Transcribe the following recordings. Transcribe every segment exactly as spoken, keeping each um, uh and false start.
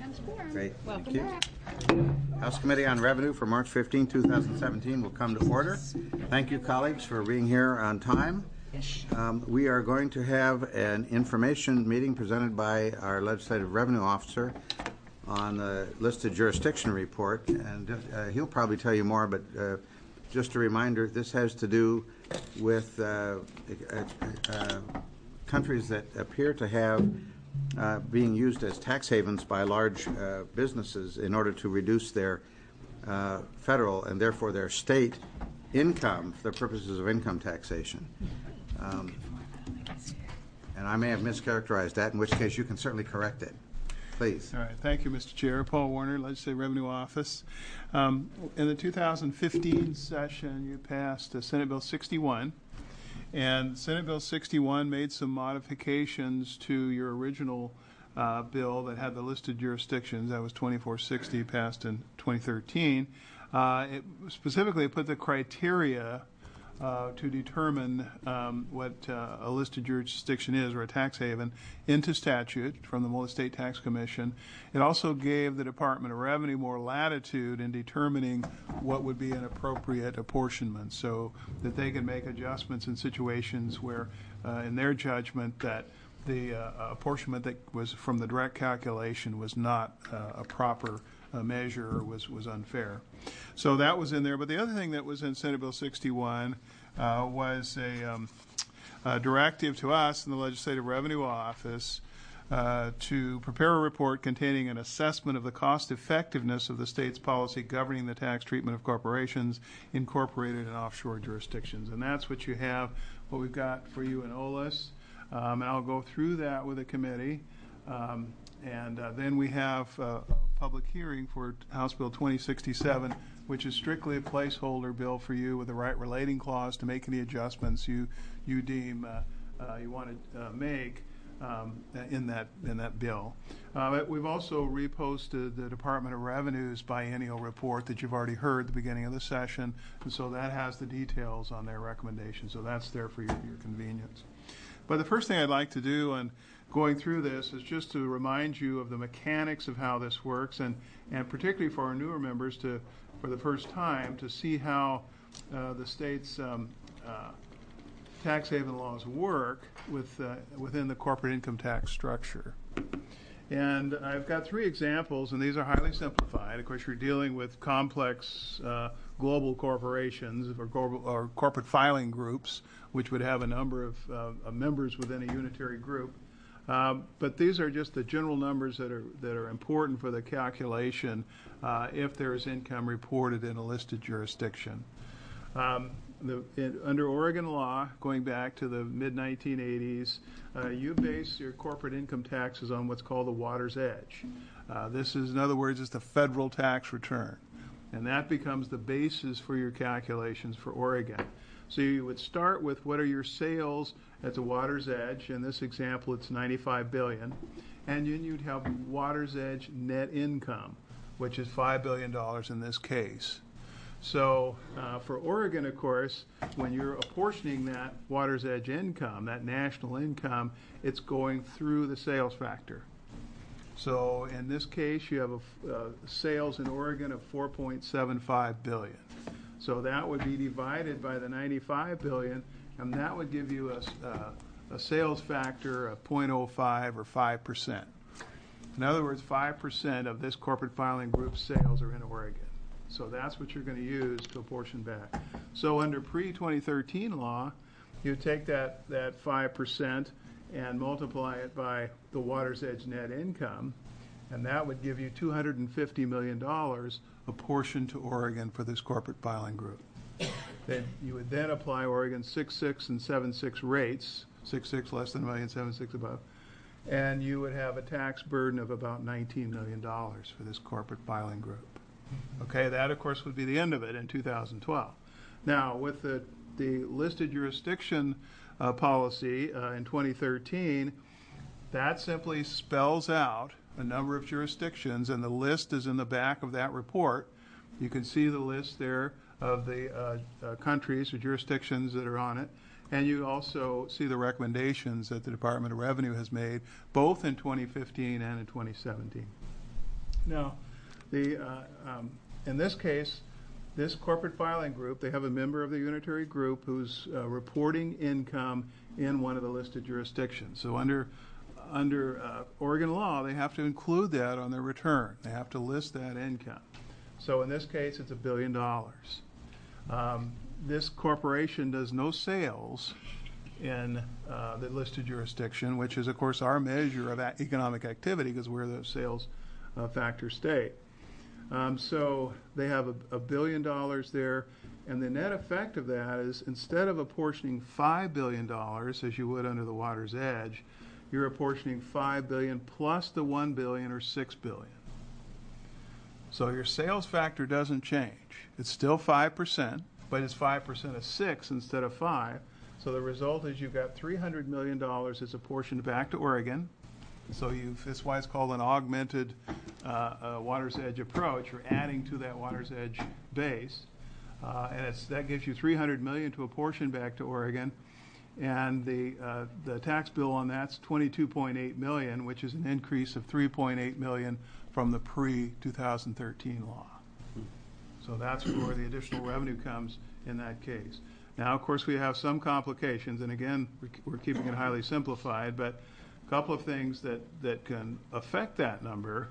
Times Forum. Great. Welcome Thank you. back. House Committee on Revenue for March fifteenth, two thousand seventeen will come to order. Thank you, colleagues, for being here on time. Um, we are going to have an information meeting presented by our Legislative Revenue Officer on the listed jurisdiction report, and uh, he'll probably tell you more, but uh, just a reminder, this has to do with uh, uh, uh, countries that appear to have uh, being used as tax havens by large uh, businesses in order to reduce their uh, federal and therefore their state income for the purposes of income taxation. Um, and I may have mischaracterized that, in which case you can certainly correct it. Please. All right. Thank you, Mister Chair. Paul Warner, Legislative Revenue Office. Um, in the two thousand fifteen session, you passed uh, Senate Bill sixty-one. And Senate Bill sixty-one made some modifications to your original uh, bill that had the listed jurisdictions. That was twenty-four sixty, passed in twenty thirteen. Uh, it specifically put the criteria Uh, to determine um, what uh, a listed jurisdiction is, or a tax haven, into statute from the Multnomah State Tax Commission. It also gave the Department of Revenue more latitude in determining what would be an appropriate apportionment, so that they can make adjustments in situations where, uh, in their judgment, that the uh, apportionment that was from the direct calculation was not uh, a proper uh, measure, or was, was unfair. So that was in there. But the other thing that was in Senate Bill sixty-one uh, was a, um, a directive to us in the Legislative Revenue Office uh, to prepare a report containing an assessment of the cost effectiveness of the state's policy governing the tax treatment of corporations incorporated in offshore jurisdictions. And that's what you have, what we've got for you in O L A S. Um, and I'll go through that with the committee. Um, and uh, then we have uh, a public hearing for House Bill twenty sixty-seven, which is strictly a placeholder bill for you with the right relating clause to make any adjustments you you deem uh, uh, you want to uh, make um, in that in that bill. Uh, we've also reposted the Department of Revenue's biennial report that you've already heard at the beginning of the session, and so that has the details on their recommendations. So that's there for your, your convenience. But the first thing I'd like to do on going through this is just to remind you of the mechanics of how this works, and, and particularly for our newer members to, for the first time, to see how uh, the state's um, uh, tax haven laws work with, uh, within the corporate income tax structure. And I've got three examples, and these are highly simplified. Of course, you're dealing with complex uh, global corporations or, global, or corporate filing groups, which would have a number of uh, members within a unitary group. Um, but these are just the general numbers that are that are important for the calculation uh, if there is income reported in a listed jurisdiction. Um, the, it, under Oregon law, going back to the mid nineteen eighties, uh, you base your corporate income taxes on what's called the water's edge. Uh, this is, in other words, it's the federal tax return, and that becomes the basis for your calculations for Oregon. So you would start with what are your sales at the water's edge. In this example, it's ninety-five billion dollars. And then you'd have water's edge net income, which is five billion dollars in this case. So uh, for Oregon, of course, when you're apportioning that water's edge income, that national income, it's going through the sales factor. So in this case, you have a, uh, sales in Oregon of four point seven five billion dollars. So that would be divided by the ninety-five billion dollars, and that would give you a, uh, a sales factor of zero point zero five or five percent. In other words, five percent of this corporate filing group's sales are in Oregon. So that's what you're going to use to apportion back. So under pre twenty thirteen law, you take that, that five percent and multiply it by the water's edge net income, and that would give you two hundred fifty million dollars apportioned to Oregon for this corporate filing group. Then you would then apply Oregon's six six and seven six rates, six six less than a million, seven six above, and you would have a tax burden of about nineteen million dollars for this corporate filing group. Okay, that of course would be the end of it in two thousand twelve. Now, with the, the listed jurisdiction uh, policy uh, in twenty thirteen, that simply spells out a number of jurisdictions, and the list is in the back of that report. You can see the list there of the uh, uh, countries or jurisdictions that are on it, and you also see the recommendations that the Department of Revenue has made both in twenty fifteen and in twenty seventeen. No, the, uh, um, in this case, this corporate filing group, they have a member of the unitary group who's uh, reporting income in one of the listed jurisdictions. So under under uh, Oregon law, they have to include that on their return. They have to list that income. So in this case, it's a billion dollars. Um, this corporation does no sales in uh, the listed jurisdiction, which is, of course, our measure of economic activity because we're the sales uh, factor state. Um, so they have a, a billion dollars there, and the net effect of that is instead of apportioning five billion dollars as you would under the water's edge, you're apportioning five billion dollars plus the one billion dollars or six billion dollars. So your sales factor doesn't change. It's still five percent, but it's five percent of six instead of five. So the result is you've got three hundred million dollars that's apportioned back to Oregon. So you've, that's why it's called an augmented uh, uh, water's edge approach. You're adding to that water's edge base. Uh, and it's, that gives you three hundred million dollars to apportion back to Oregon. And the, uh, the tax bill on that's twenty-two point eight million dollars, which is an increase of three point eight million dollars from the pre two thousand thirteen law. So that's where the additional revenue comes in that case. Now, of course, we have some complications, and again, we're keeping it highly simplified, but a couple of things that, that can affect that number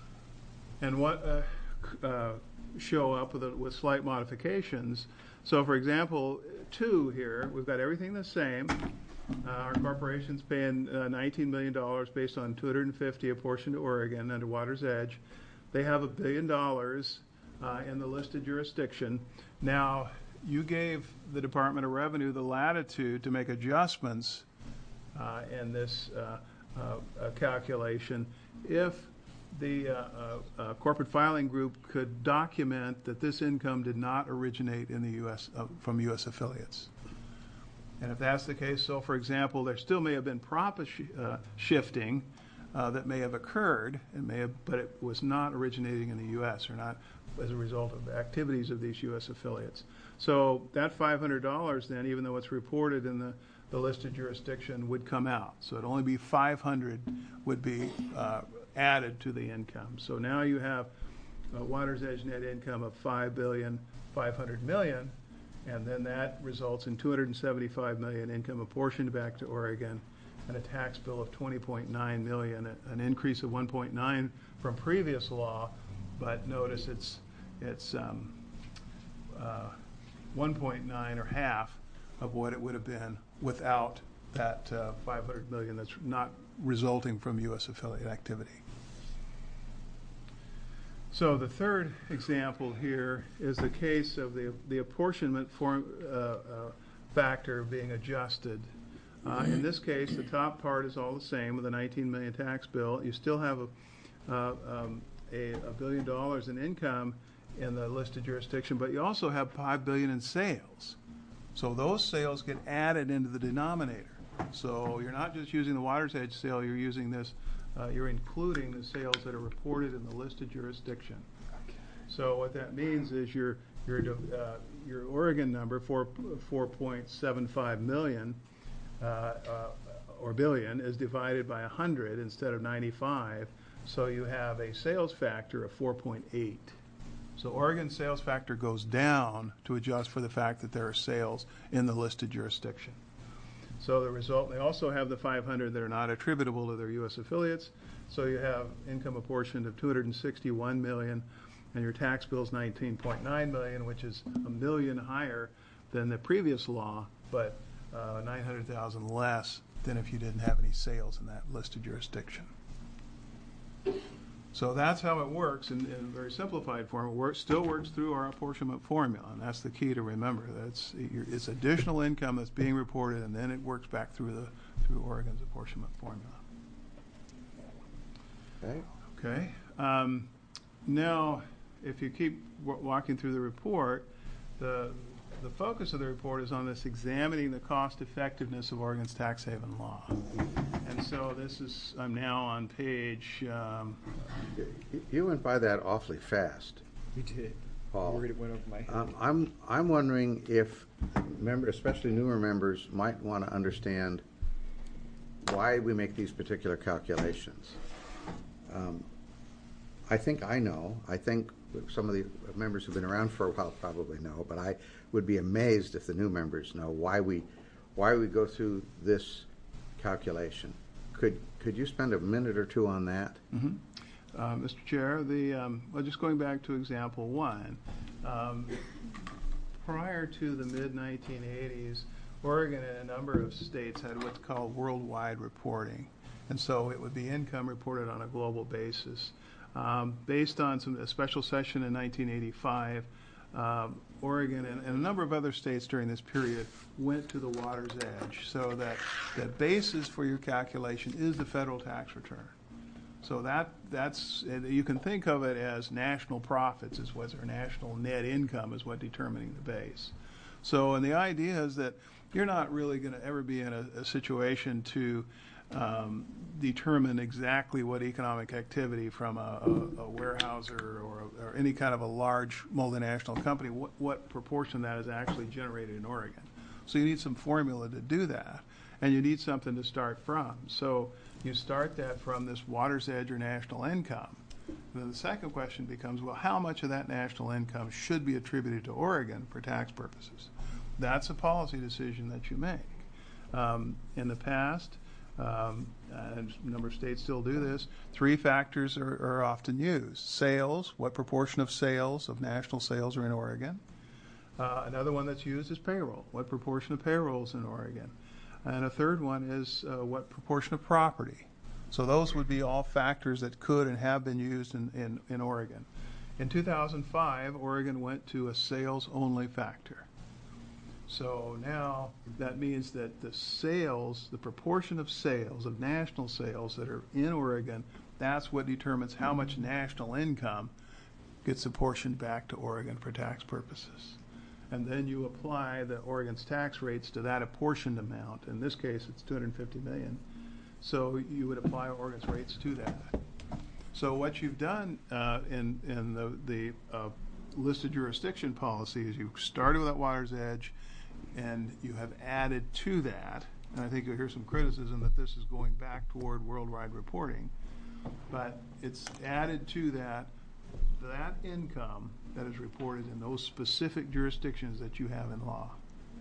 and what uh, uh, show up with, a, with slight modifications. So, for example, two here, we've got everything the same. Uh, our corporation's paying uh, nineteen million dollars based on two hundred fifty apportioned to Oregon under Water's Edge. They have a billion dollars uh, in the listed jurisdiction. Now, you gave the Department of Revenue the latitude to make adjustments uh, in this uh, uh, uh, calculation if the uh, uh, uh, corporate filing group could document that this income did not originate in the U S uh, from U S affiliates. And if that's the case, so for example, there still may have been profit sh uh, shifting uh, that may have occurred, and may have, but it was not originating in the U S or not as a result of the activities of these U S affiliates. So that five hundred dollars then, even though it's reported in the, the listed jurisdiction, would come out. So it'd only be five hundred would be uh, added to the income. So now you have a Water's Edge net income of five billion five hundred million, and then that results in two hundred seventy-five million income apportioned back to Oregon and a tax bill of twenty point nine million, an increase of one point nine from previous law, but notice it's it's um, uh, one point nine or half of what it would have been without that uh, five hundred million that's not resulting from U S affiliate activity. So the third example here is the case of the, the apportionment form, uh, uh, factor being adjusted. Uh, in this case, the top part is all the same with a nineteen million tax bill. You still have a, uh, um, a, a billion dollars in income in the listed jurisdiction, but you also have five billion in sales. So those sales get added into the denominator. So you're not just using the Water's Edge sale, you're using this, uh, you're including the sales that are reported in the listed jurisdiction. So what that means is your your uh, your Oregon number, four four point seven five million uh, uh, or billion, is divided by a hundred instead of ninety-five. So you have a sales factor of four point eight. So Oregon's sales factor goes down to adjust for the fact that there are sales in the listed jurisdiction. So the result, they also have the five hundred that are not attributable to their U S affiliates. So you have income apportioned of two hundred sixty-one million, and your tax bill is nineteen point nine million, which is a million higher than the previous law, but uh, nine hundred thousand less than if you didn't have any sales in that listed jurisdiction. So that's how it works in, in a very simplified form. It works, still works through our apportionment formula, and that's the key to remember. That's it's additional income that's being reported, and then it works back through the through Oregon's apportionment formula. Okay. Okay. Um, now, if you keep w walking through the report, the the focus of the report is on this examining the cost effectiveness of Oregon's tax haven law. And so this is, I'm now on page... Um, you went by that awfully fast. We did. Paul. Word it went over my head. Um, I'm, I'm wondering if, member, especially newer members, might want to understand why we make these particular calculations. Um, I think I know. I think some of the members who've been around for a while probably know, but I would be amazed if the new members know why we why we go through this calculation. Could could you spend a minute or two on that? Mm-hmm. Uh, Mister Chair, the um, well, just going back to example one, um, prior to the mid nineteen eighties, Oregon and a number of states had what's called worldwide reporting, and so it would be income reported on a global basis. Um, based on some a special session in nineteen eighty-five, um, Oregon and, and a number of other states during this period went to the water's edge, so that the basis for your calculation is the federal tax return. So that that's you can think of it as national profits is what's our national net income is what determining the base. So and the idea is that you're not really going to ever be in a, a situation to um, determine exactly what economic activity from a, a, a warehouser or, a, or any kind of a large multinational company, what, what proportion that is actually generated in Oregon. So you need some formula to do that, and you need something to start from. So you start that from this water's edge or national income. And then the second question becomes, well, how much of that national income should be attributed to Oregon for tax purposes? That's a policy decision that you make. Um, in the past, um, and a number of states still do this, three factors are, are often used. Sales, what proportion of sales, of national sales are in Oregon? Uh, another one that's used is payroll. What proportion of payroll is in Oregon? And a third one is uh, what proportion of property. So those would be all factors that could and have been used in, in, in Oregon. In two thousand five, Oregon went to a sales-only factor. So now that means that the sales, the proportion of sales, of national sales that are in Oregon, that's what determines how much national income gets apportioned back to Oregon for tax purposes. And then you apply the Oregon's tax rates to that apportioned amount. In this case, it's two hundred fifty million. So you would apply Oregon's rates to that. So what you've done uh, in, in the, the uh, listed jurisdiction policy is you started with that water's edge, and you have added to that, and I think you'll hear some criticism that this is going back toward worldwide reporting, but it's added to that, that income that is reported in those specific jurisdictions that you have in law.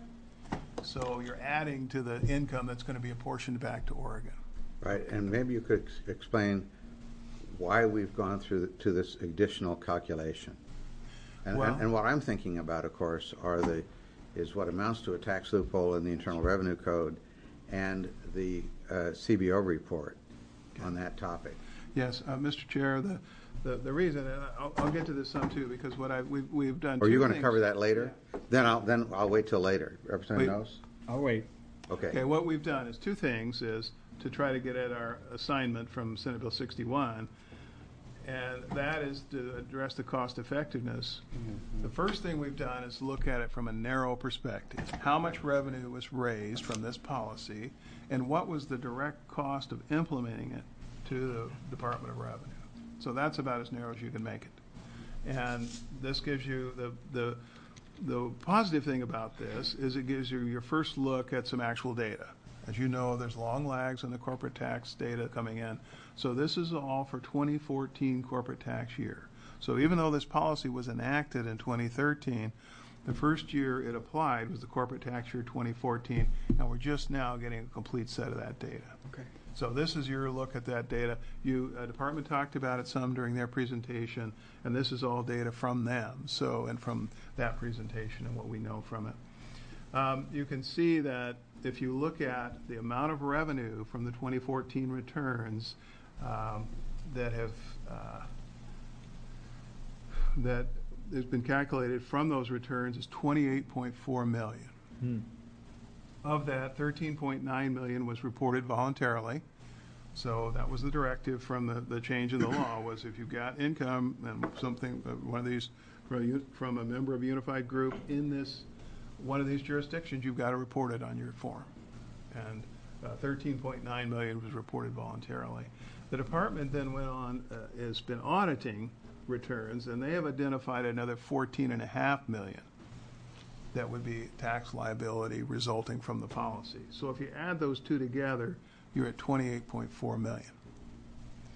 So you're adding to the income that's going to be apportioned back to Oregon. Right, and maybe you could ex- explain why we've gone through the, to this additional calculation. And, Well- and, and what I'm thinking about, of course, are the is what amounts to a tax loophole in the Internal Revenue Code and the uh, C B O report on that topic. Yes, uh, Mister Chair, the, the, the reason, and I'll, I'll get to this some too, because what I, we've, we've done Are two you going to things. cover that later? Yeah. Then I'll then I'll wait till later. Representative Wait. Knowles? I'll wait. Okay. Okay, what we've done is two things, is to try to get at our assignment from Senate Bill sixty-one, and that is to address the cost effectiveness. The first thing we've done is look at it from a narrow perspective. How much revenue was raised from this policy, and what was the direct cost of implementing it to the Department of Revenue? So that's about as narrow as you can make it. And this gives you the, the, the positive thing about this is it gives you your first look at some actual data. As you know, there's long lags in the corporate tax data coming in. So this is all for twenty fourteen corporate tax year. So even though this policy was enacted in twenty thirteen, the first year it applied was the corporate tax year twenty fourteen, and we're just now getting a complete set of that data. Okay. So this is your look at that data. You, uh, department talked about it some during their presentation, and this is all data from them. So, and from that presentation and what we know from it. Um, you can see that if you look at the amount of revenue from the twenty fourteen returns um, that have uh, that has been calculated from those returns is twenty-eight point four million. Hmm. Of that, thirteen point nine million was reported voluntarily. So that was the directive from the, the change in the law, was if you've got income and something, uh, one of these from a, u- from a member of a unified group in this, one of these jurisdictions, you've got to report it on your form. And uh, thirteen point nine million was reported voluntarily. The department then went on, uh, has been auditing returns, and they have identified another fourteen and a half million that would be tax liability resulting from the policy. So if you add those two together, you're at twenty-eight point four million.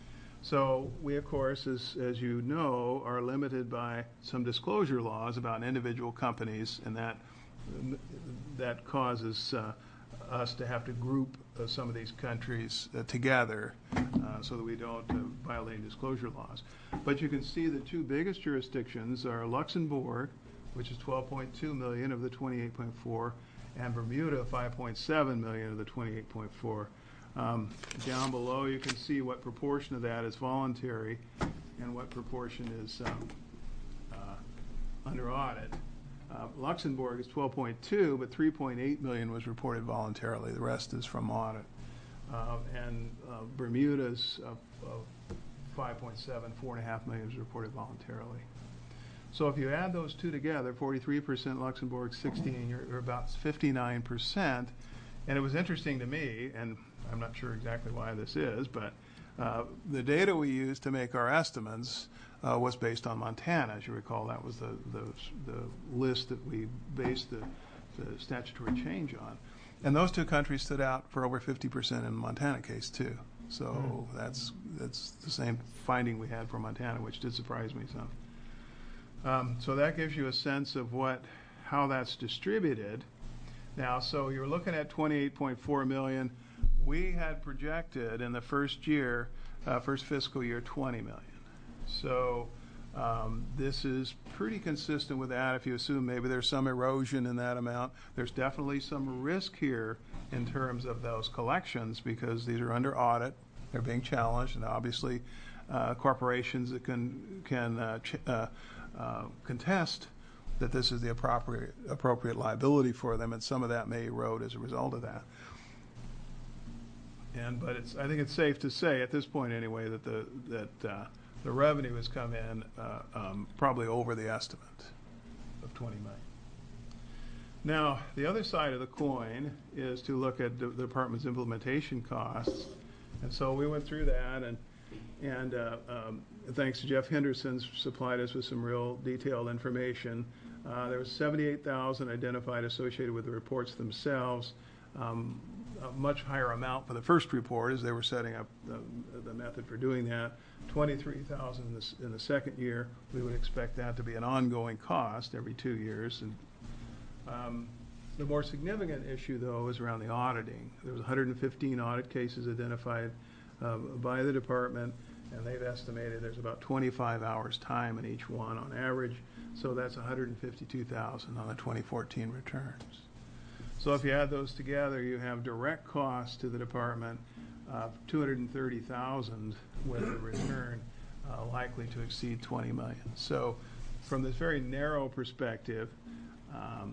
So we, of course, as, as you know, are limited by some disclosure laws about individual companies, and that that causes uh, us to have to group uh, some of these countries uh, together uh, so that we don't uh, violate disclosure laws. But you can see the two biggest jurisdictions are Luxembourg, which is twelve point two million of the twenty-eight point four, and Bermuda, five point seven million of the twenty-eight point four. Um, down below, you can see what proportion of that is voluntary and what proportion is um, uh, under audit. Uh, Luxembourg is twelve point two, but three point eight million was reported voluntarily. The rest is from audit. Uh, and uh, Bermuda's uh, uh, five point seven, four point five million was reported voluntarily. So if you add those two together, forty-three percent Luxembourg, sixteen, you're, you're about fifty-nine percent. And it was interesting to me, and I'm not sure exactly why this is, but uh, the data we used to make our estimates uh, was based on Montana. As you recall, that was the, the, the list that we based the, the statutory change on. And those two countries stood out for over fifty percent in the Montana case, too. So mm. that's, that's the same finding we had for Montana, which did surprise me some. Um, so that gives you a sense of what, how that's distributed. Now, so you're looking at twenty-eight point four million. We had projected in the first year, uh, first fiscal year, twenty million. So um, this is pretty consistent with that. If you assume maybe there's some erosion in that amount, there's definitely some risk here in terms of those collections because these are under audit. They're being challenged, and obviously uh, corporations that can can uh, ch uh, uh, contest that this is the appropriate appropriate liability for them, and some of that may erode as a result of that. And but it's I think it's safe to say at this point anyway that the that uh, the revenue has come in uh, um, probably over the estimate of twenty million. Now the other side of the coin is to look at the department's implementation costs, and so we went through that and. And uh, um, thanks to Jeff Henderson, supplied us with some real detailed information. Uh, there was seventy-eight thousand identified associated with the reports themselves. Um, a much higher amount for the first report as they were setting up the, the method for doing that. twenty-three thousand in, this, in the second year. We would expect that to be an ongoing cost every two years. And um, the more significant issue, though, is around the auditing. There was one hundred fifteen audit cases identified uh, by the department, and they've estimated there's about twenty-five hours time in each one on average. So that's one hundred fifty-two thousand on the twenty fourteen returns. So if you add those together, you have direct costs to the department of two hundred thirty thousand with a return uh, likely to exceed twenty million. So from this very narrow perspective, um,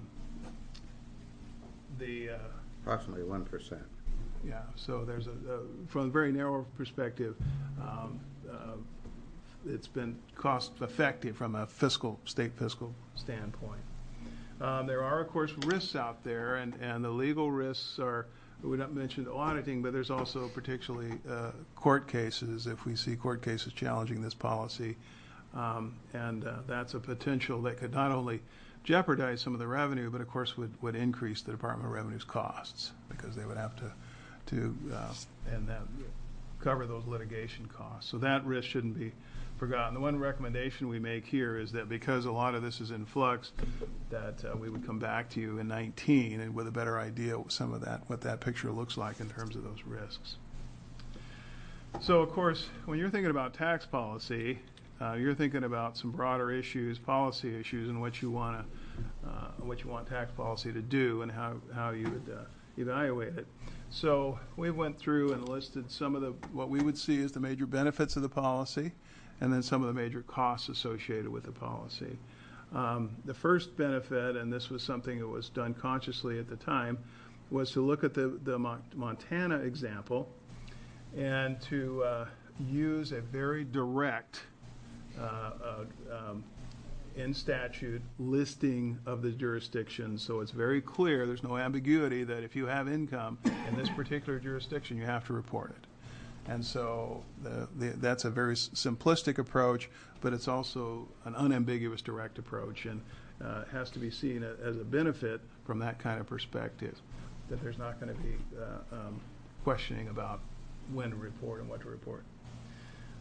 the uh, approximately one percent. Yeah, so there's a, a from a very narrow perspective, um, uh, it's been cost effective from a fiscal, state fiscal standpoint. Um, there are, of course, risks out there, and, and the legal risks are, we don't mention auditing, but there's also particularly uh, court cases, if we see court cases challenging this policy. Um, and uh, that's a potential that could not only jeopardize some of the revenue, but of course would, would increase the Department of Revenue's costs because they would have to to uh, and that cover those litigation costs. So that risk shouldn't be forgotten. The one recommendation we make here is that because a lot of this is in flux, that uh, we would come back to you in nineteen and with a better idea of some of that, what that picture looks like in terms of those risks. So of course, when you're thinking about tax policy, uh, you're thinking about some broader issues, policy issues, and what you want to, uh, what you want tax policy to do, and how how you would uh, evaluate it. So we went through and listed some of the what we would see as the major benefits of the policy, and then some of the major costs associated with the policy. Um, the first benefit, and this was something that was done consciously at the time, was to look at the, the Montana example and to uh, use a very direct uh, uh, um, in statute listing of the jurisdiction, so it's very clear, there's no ambiguity that if you have income in this particular jurisdiction, you have to report it. And so the, the, that's a very simplistic approach, but it's also an unambiguous direct approach, and uh, has to be seen as a benefit from that kind of perspective, that there's not going to be uh, um, questioning about when to report and what to report.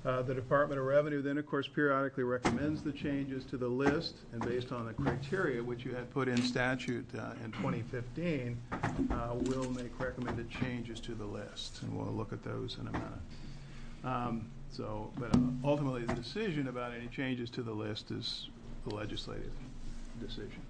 Uh, the Department of Revenue then, of course, periodically recommends the changes to the list, and based on the criteria which you had put in statute uh, in twenty fifteen, uh, will make recommended changes to the list, and we'll look at those in a minute. Um, so, but uh, ultimately, the decision about any changes to the list is the legislative decision.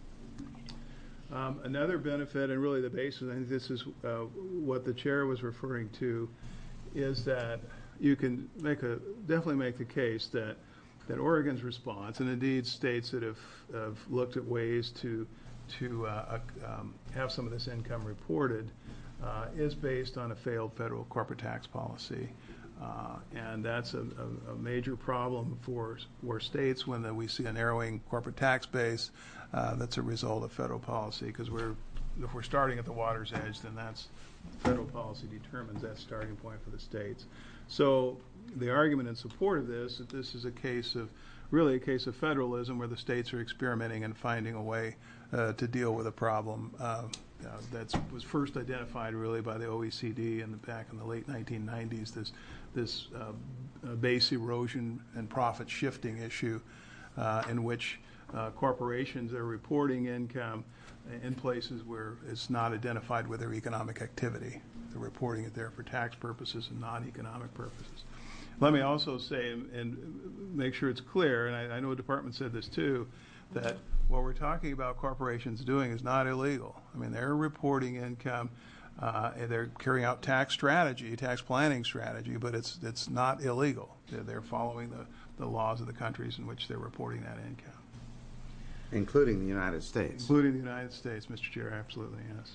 Um, another benefit, and really the basis, I think this is uh, what the chair was referring to, is that you can make a definitely make the case that that Oregon's response, and indeed states that have, have looked at ways to to uh, um, have some of this income reported, uh, is based on a failed federal corporate tax policy, uh, and that's a, a, a major problem for for states when the, we see a narrowing corporate tax base. Uh, that's a result of federal policy, because we're if we're starting at the water's edge, then that's federal policy determines that starting point for the states. So the argument in support of this, that this is a case of, really a case of federalism where the states are experimenting and finding a way uh, to deal with a problem uh, uh, that was first identified really by the O E C D in the, back in the late nineteen nineties, this, this uh, uh, base erosion and profit shifting issue uh, in which uh, corporations are reporting income in places where it's not identified with their economic activity. They're reporting it there for tax purposes and non-economic purposes. Let me also say, and, and make sure it's clear, and I, I know the department said this too, that what we're talking about corporations doing is not illegal. I mean, they're reporting income, uh, and they're carrying out tax strategy, tax planning strategy, but it's it's not illegal. They're, they're following the, the laws of the countries in which they're reporting that income. Including the United States. Including the United States, Mister Chair, absolutely, yes.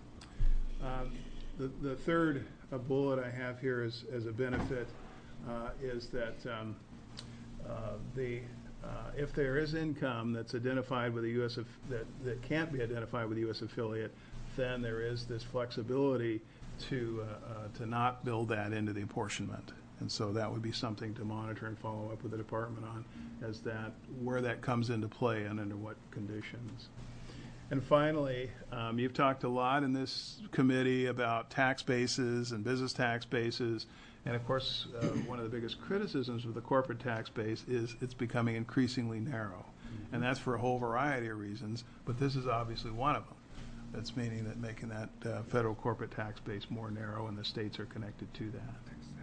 Um, the, the third uh, bullet I have here is, as a benefit uh, is that um, uh, the uh, if there is income that's identified with a U S aff that that can't be identified with a U S affiliate, then there is this flexibility to uh, uh, to not build that into the apportionment. And so that would be something to monitor and follow up with the department on, as that where that comes into play and under what conditions. And finally, um, you've talked a lot in this committee about tax bases and business tax bases. And of course, uh, one of the biggest criticisms of the corporate tax base is it's becoming increasingly narrow. And that's for a whole variety of reasons, but this is obviously one of them. That's meaning that making that uh, federal corporate tax base more narrow, and the states are connected to that.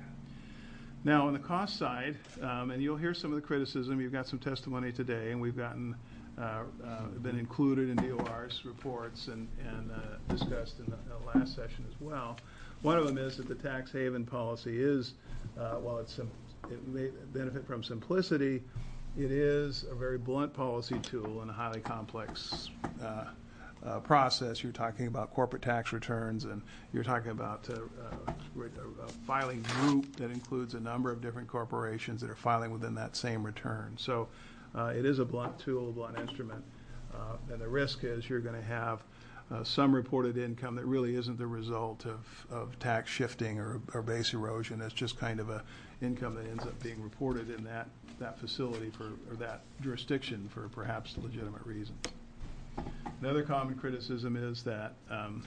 Now, on the cost side, um, and you'll hear some of the criticism, you've got some testimony today, and we've gotten uh, uh, been included in D O R's reports and, and uh, discussed in the, the last session as well. One of them is that the tax haven policy is, uh, while it's sim it may benefit from simplicity, it is a very blunt policy tool in a highly complex uh, Uh, process. You're talking about corporate tax returns, and you're talking about uh, uh, a filing group that includes a number of different corporations that are filing within that same return. So uh, it is a blunt tool, a blunt instrument, uh, and the risk is you're going to have uh, some reported income that really isn't the result of, of tax shifting or, or base erosion. It's just kind of a income that ends up being reported in that, that facility for, or that jurisdiction for perhaps legitimate reasons. Another common criticism is that um,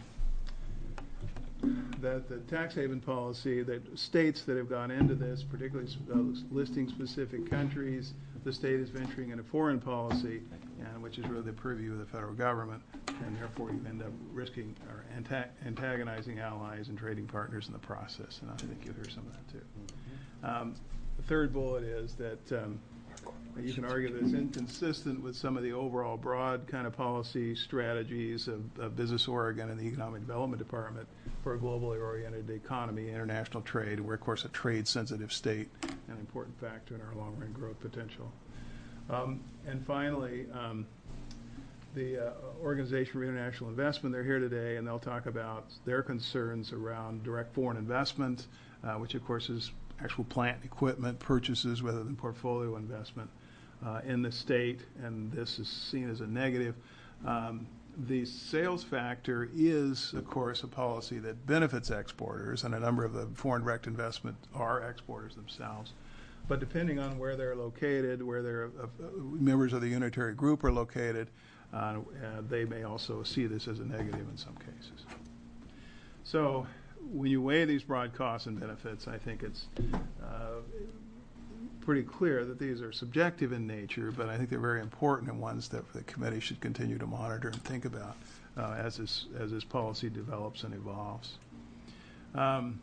that the tax haven policy, that states that have gone into this, particularly uh, listing specific countries, the state is venturing into foreign policy, and which is really the purview of the federal government, and therefore you end up risking or anta antagonizing allies and trading partners in the process. And I think you'll hear some of that too. Um, the third bullet is that um, you can argue that it's inconsistent with some of the overall broad kind of policy strategies of, of Business Oregon and the Economic Development Department for a globally oriented economy, international trade. We're, of course, a trade-sensitive state, an important factor in our long-run growth potential. Um, and finally, um, the uh, Organization for International Investment, they're here today, and they'll talk about their concerns around direct foreign investment, uh, which, of course, is actual plant and equipment purchases rather than portfolio investment uh, in the state, and this is seen as a negative. Um, the sales factor is, of course, a policy that benefits exporters, and a number of the foreign direct investment are exporters themselves. But depending on where they're located, where their uh, members of the unitary group are located, uh, uh, they may also see this as a negative in some cases. So when you weigh these broad costs and benefits, I think it's uh, pretty clear that these are subjective in nature, but I think they're very important and ones that the committee should continue to monitor and think about uh, as this as this policy develops and evolves. Um,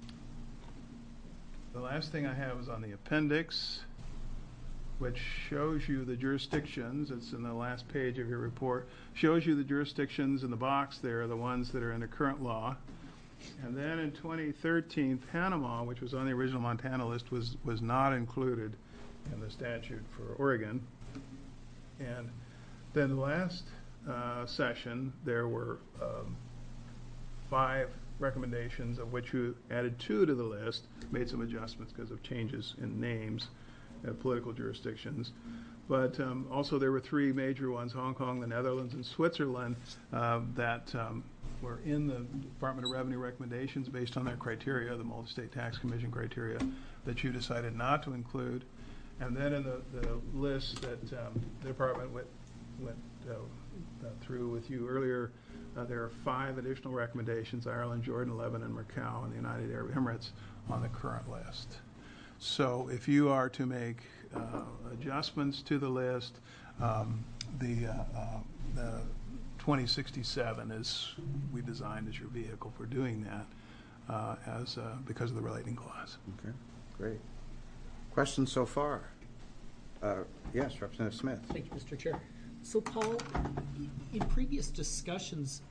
the last thing I have is on the appendix, which shows you the jurisdictions. It's in the last page of your report. Shows you the jurisdictions in the box there, the ones that are in the current law. And then in twenty thirteen, Panama, which was on the original Montana list, was, was not included in the statute for Oregon. And then the last uh, session, there were um, five recommendations, of which you added two to the list, made some adjustments because of changes in names of political jurisdictions. But um, also there were three major ones, Hong Kong, the Netherlands, and Switzerland, uh, that um, were in the Department of Revenue recommendations based on their criteria, the Multi-State Tax Commission criteria, that you decided not to include. And then in the, the list that um, the department went, went uh, uh, through with you earlier, uh, there are five additional recommendations: Ireland, Jordan, Lebanon, Macau, and the United Arab Emirates on the current list. So if you are to make uh, adjustments to the list, um, the, uh, uh, the twenty sixty-seven is we designed as your vehicle for doing that uh, as uh, because of the relating clause. Okay, great. Questions so far? Uh, yes, Representative Smith. Thank you, Mister Chair. So, Paul, in previous discussions,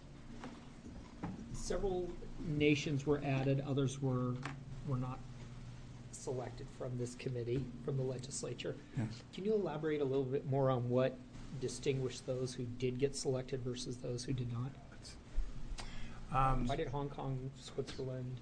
several nations were added, others were were not selected from this committee, from the legislature. Yes. Can you elaborate a little bit more on what distinguished those who did get selected versus those who did not? Um, Why did Hong Kong, Switzerland,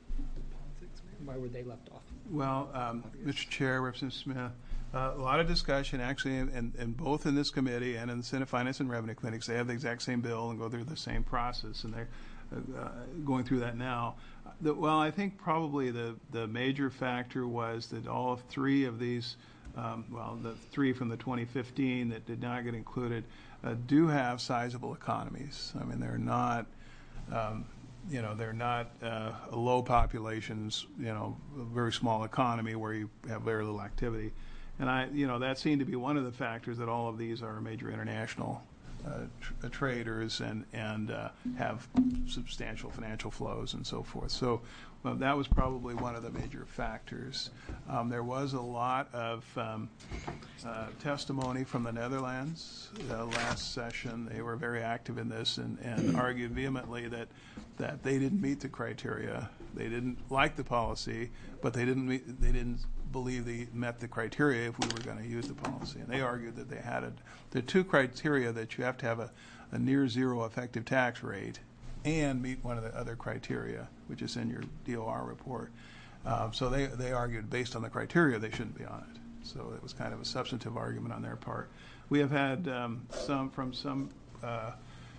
why were they left off? Well, um, Mister Chair, Representative Smith, uh, a lot of discussion actually, and, and both in this committee and in the Senate Finance and Revenue Committees, they have the exact same bill and go through the same process, and they're uh, going through that now. The, well, I think probably the, the major factor was that all three of these, um, well, the three from the twenty fifteen that did not get included, uh, do have sizable economies. I mean, they're not, um, you know, they're not uh, low populations, you know, a very small economy where you have very little activity. And I, you know, that seemed to be one of the factors that all of these are major international uh, tr traders and and uh, have substantial financial flows and so forth. So well, that was probably one of the major factors. Um, there was a lot of um, uh, testimony from the Netherlands uh, last session. They were very active in this and, and argued vehemently that that they didn't meet the criteria. They didn't like the policy, but they didn't meet, they didn't believe they met the criteria if we were going to use the policy. And they argued that they had a, the two criteria that you have to have a, a near zero effective tax rate and meet one of the other criteria, which is in your D O R report. Uh, so they, they argued based on the criteria they shouldn't be on it. So it was kind of a substantive argument on their part. We have had um, some from some uh,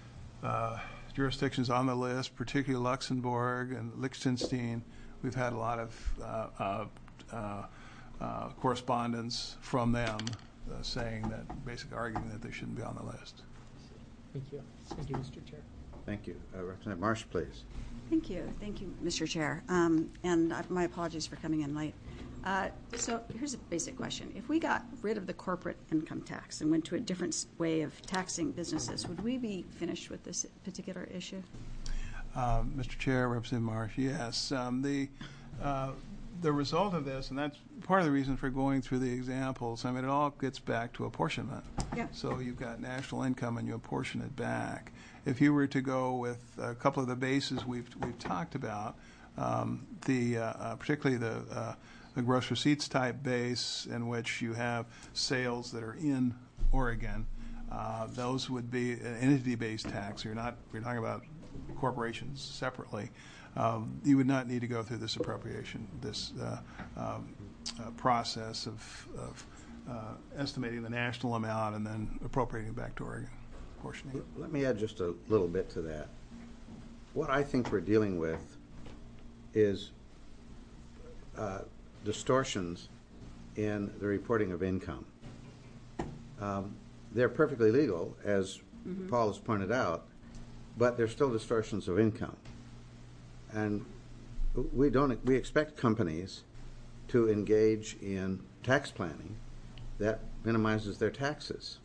uh, jurisdictions on the list, particularly Luxembourg and Liechtenstein. We've had a lot of uh, uh, uh, uh, correspondence from them uh, saying that, basically arguing that they shouldn't be on the list. Thank you. Thank you, Mister Chair. Thank you. Uh, Representative Marsh, please. Thank you. Thank you, Mister Chair. Um, and uh, my apologies for coming in late. Uh, so here's a basic question. If we got rid of the corporate income tax and went to a different way of taxing businesses, would we be finished with this particular issue? Uh, Mister Chair, Representative Marsh, yes. Um, the uh, the result of this, and that's part of the reason for going through the examples, I mean, it all gets back to apportionment. Yeah. So you've got national income and you apportion it back. If you were to go with a couple of the bases we've, we've talked about, um, the uh, uh, particularly the, uh, the gross receipts type base in which you have sales that are in Oregon, uh, those would be an entity-based tax. You're not, you're talking about corporations separately. Um, you would not need to go through this appropriation, this uh, um, uh, process of, of uh, estimating the national amount and then appropriating it back to Oregon, portioning. Let me add just a little bit to that. What I think we're dealing with is uh, distortions in the reporting of income. Um, they're perfectly legal, as mm-hmm. Paul has pointed out, but they're still distortions of income. And we don't, we expect companies to engage in tax planning that minimizes their taxes.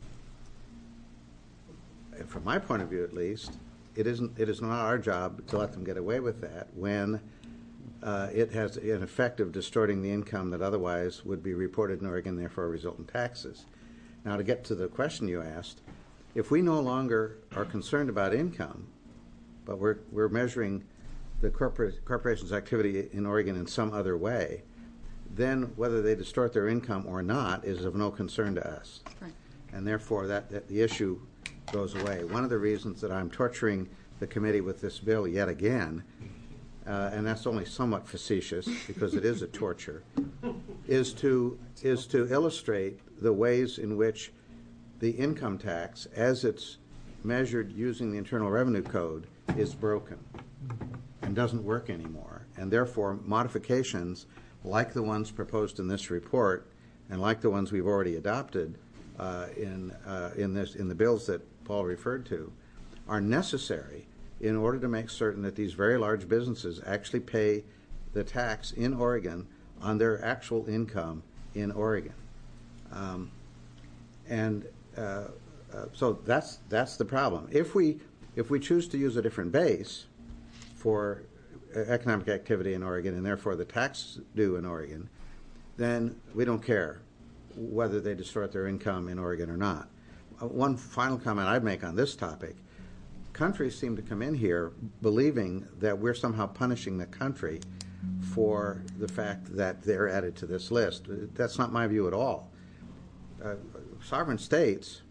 And from my point of view, at least, it isn't. It is not our job to let them get away with that when uh, it has an effect of distorting the income that otherwise would be reported in Oregon, therefore result in taxes. Now, to get to the question you asked, if we no longer are concerned about income, but we're we're measuring the corporate corporation's activity in Oregon in some other way, then whether they distort their income or not is of no concern to us. Right. And therefore, that, that the issue goes away. One of the reasons that I'm torturing the committee with this bill yet again, uh, and that's only somewhat facetious because it is a torture, is to is to illustrate the ways in which the income tax, as it's measured using the Internal Revenue Code, is broken and doesn't work anymore. And therefore, modifications like the ones proposed in this report and like the ones we've already adopted uh, in uh, in this in the bills that Paul referred to are necessary in order to make certain that these very large businesses actually pay the tax in Oregon on their actual income in Oregon. Um, and uh, uh, so that's that's the problem. If we if we choose to use a different base for economic activity in Oregon and therefore the tax due in Oregon, then we don't care whether they distort their income in Oregon or not. Uh, one final comment I'd make on this topic: countries seem to come in here believing that we're somehow punishing the country for the fact that they're added to this list. That's not my view at all. Uh, sovereign states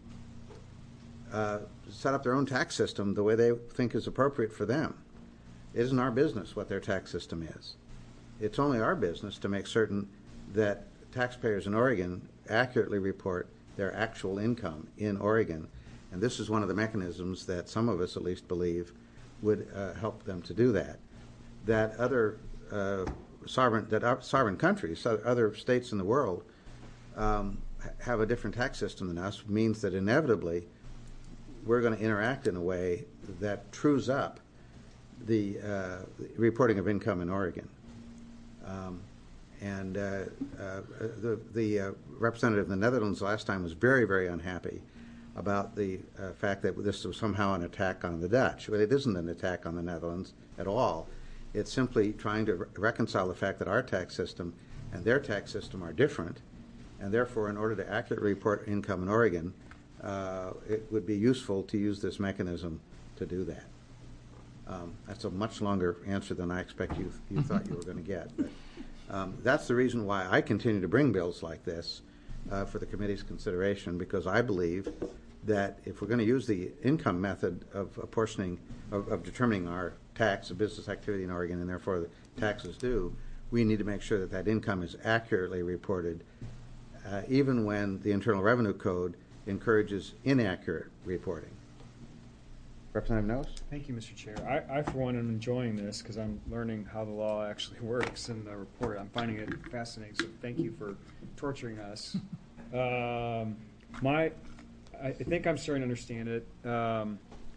uh, set up their own tax system the way they think is appropriate for them. It isn't our business what their tax system is. It's only our business to make certain that taxpayers in Oregon accurately report their actual income in Oregon. And this is one of the mechanisms that some of us at least believe would uh, help them to do that. That other uh, sovereign, that our sovereign countries, other states in the world, um, have a different tax system than us means that inevitably we're going to interact in a way that trues up the uh, reporting of income in Oregon. Um, and uh, uh, the, the uh, representative of the Netherlands last time was very, very unhappy about the uh, fact that this was somehow an attack on the Dutch. But it isn't an attack on the Netherlands at all. It's simply trying to re- reconcile the fact that our tax system and their tax system are different, and therefore, in order to accurately report income in Oregon, uh, it would be useful to use this mechanism to do that. Um, that's a much longer answer than I expect you you thought you were going to get. But um, that's the reason why I continue to bring bills like this uh, for the committee's consideration, because I believe that if we're going to use the income method of apportioning, of, of determining our tax of business activity in Oregon and therefore the taxes due, we need to make sure that that income is accurately reported, uh, even when the Internal Revenue Code encourages inaccurate reporting. Representative Knowles? Thank you, Mister Chair. I, I for one, am enjoying this because I'm learning how the law actually works in the report. I'm finding it fascinating, so thank you for torturing us. Um, my, I think I'm starting to understand it. Um,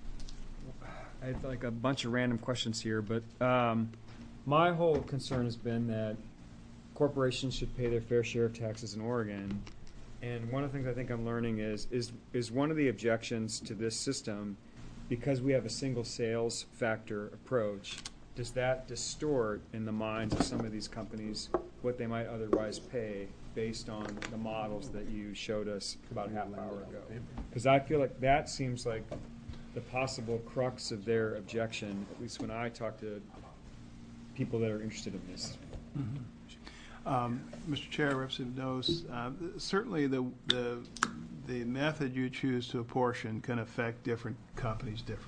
I have like a bunch of random questions here, but um, my whole concern has been that corporations should pay their fair share of taxes in Oregon. And one of the things I think I'm learning is is is one of the objections to this system, because we have a single sales factor approach, does that distort in the minds of some of these companies what they might otherwise pay based on the models that you showed us about a half hour ago? Because I feel like that seems like the possible crux of their objection, at least when I talk to people that are interested in this. Mm-hmm. Um, Mister Chair, Representative Knowles, uh, certainly the, the the method you choose to apportion can affect different companies differently.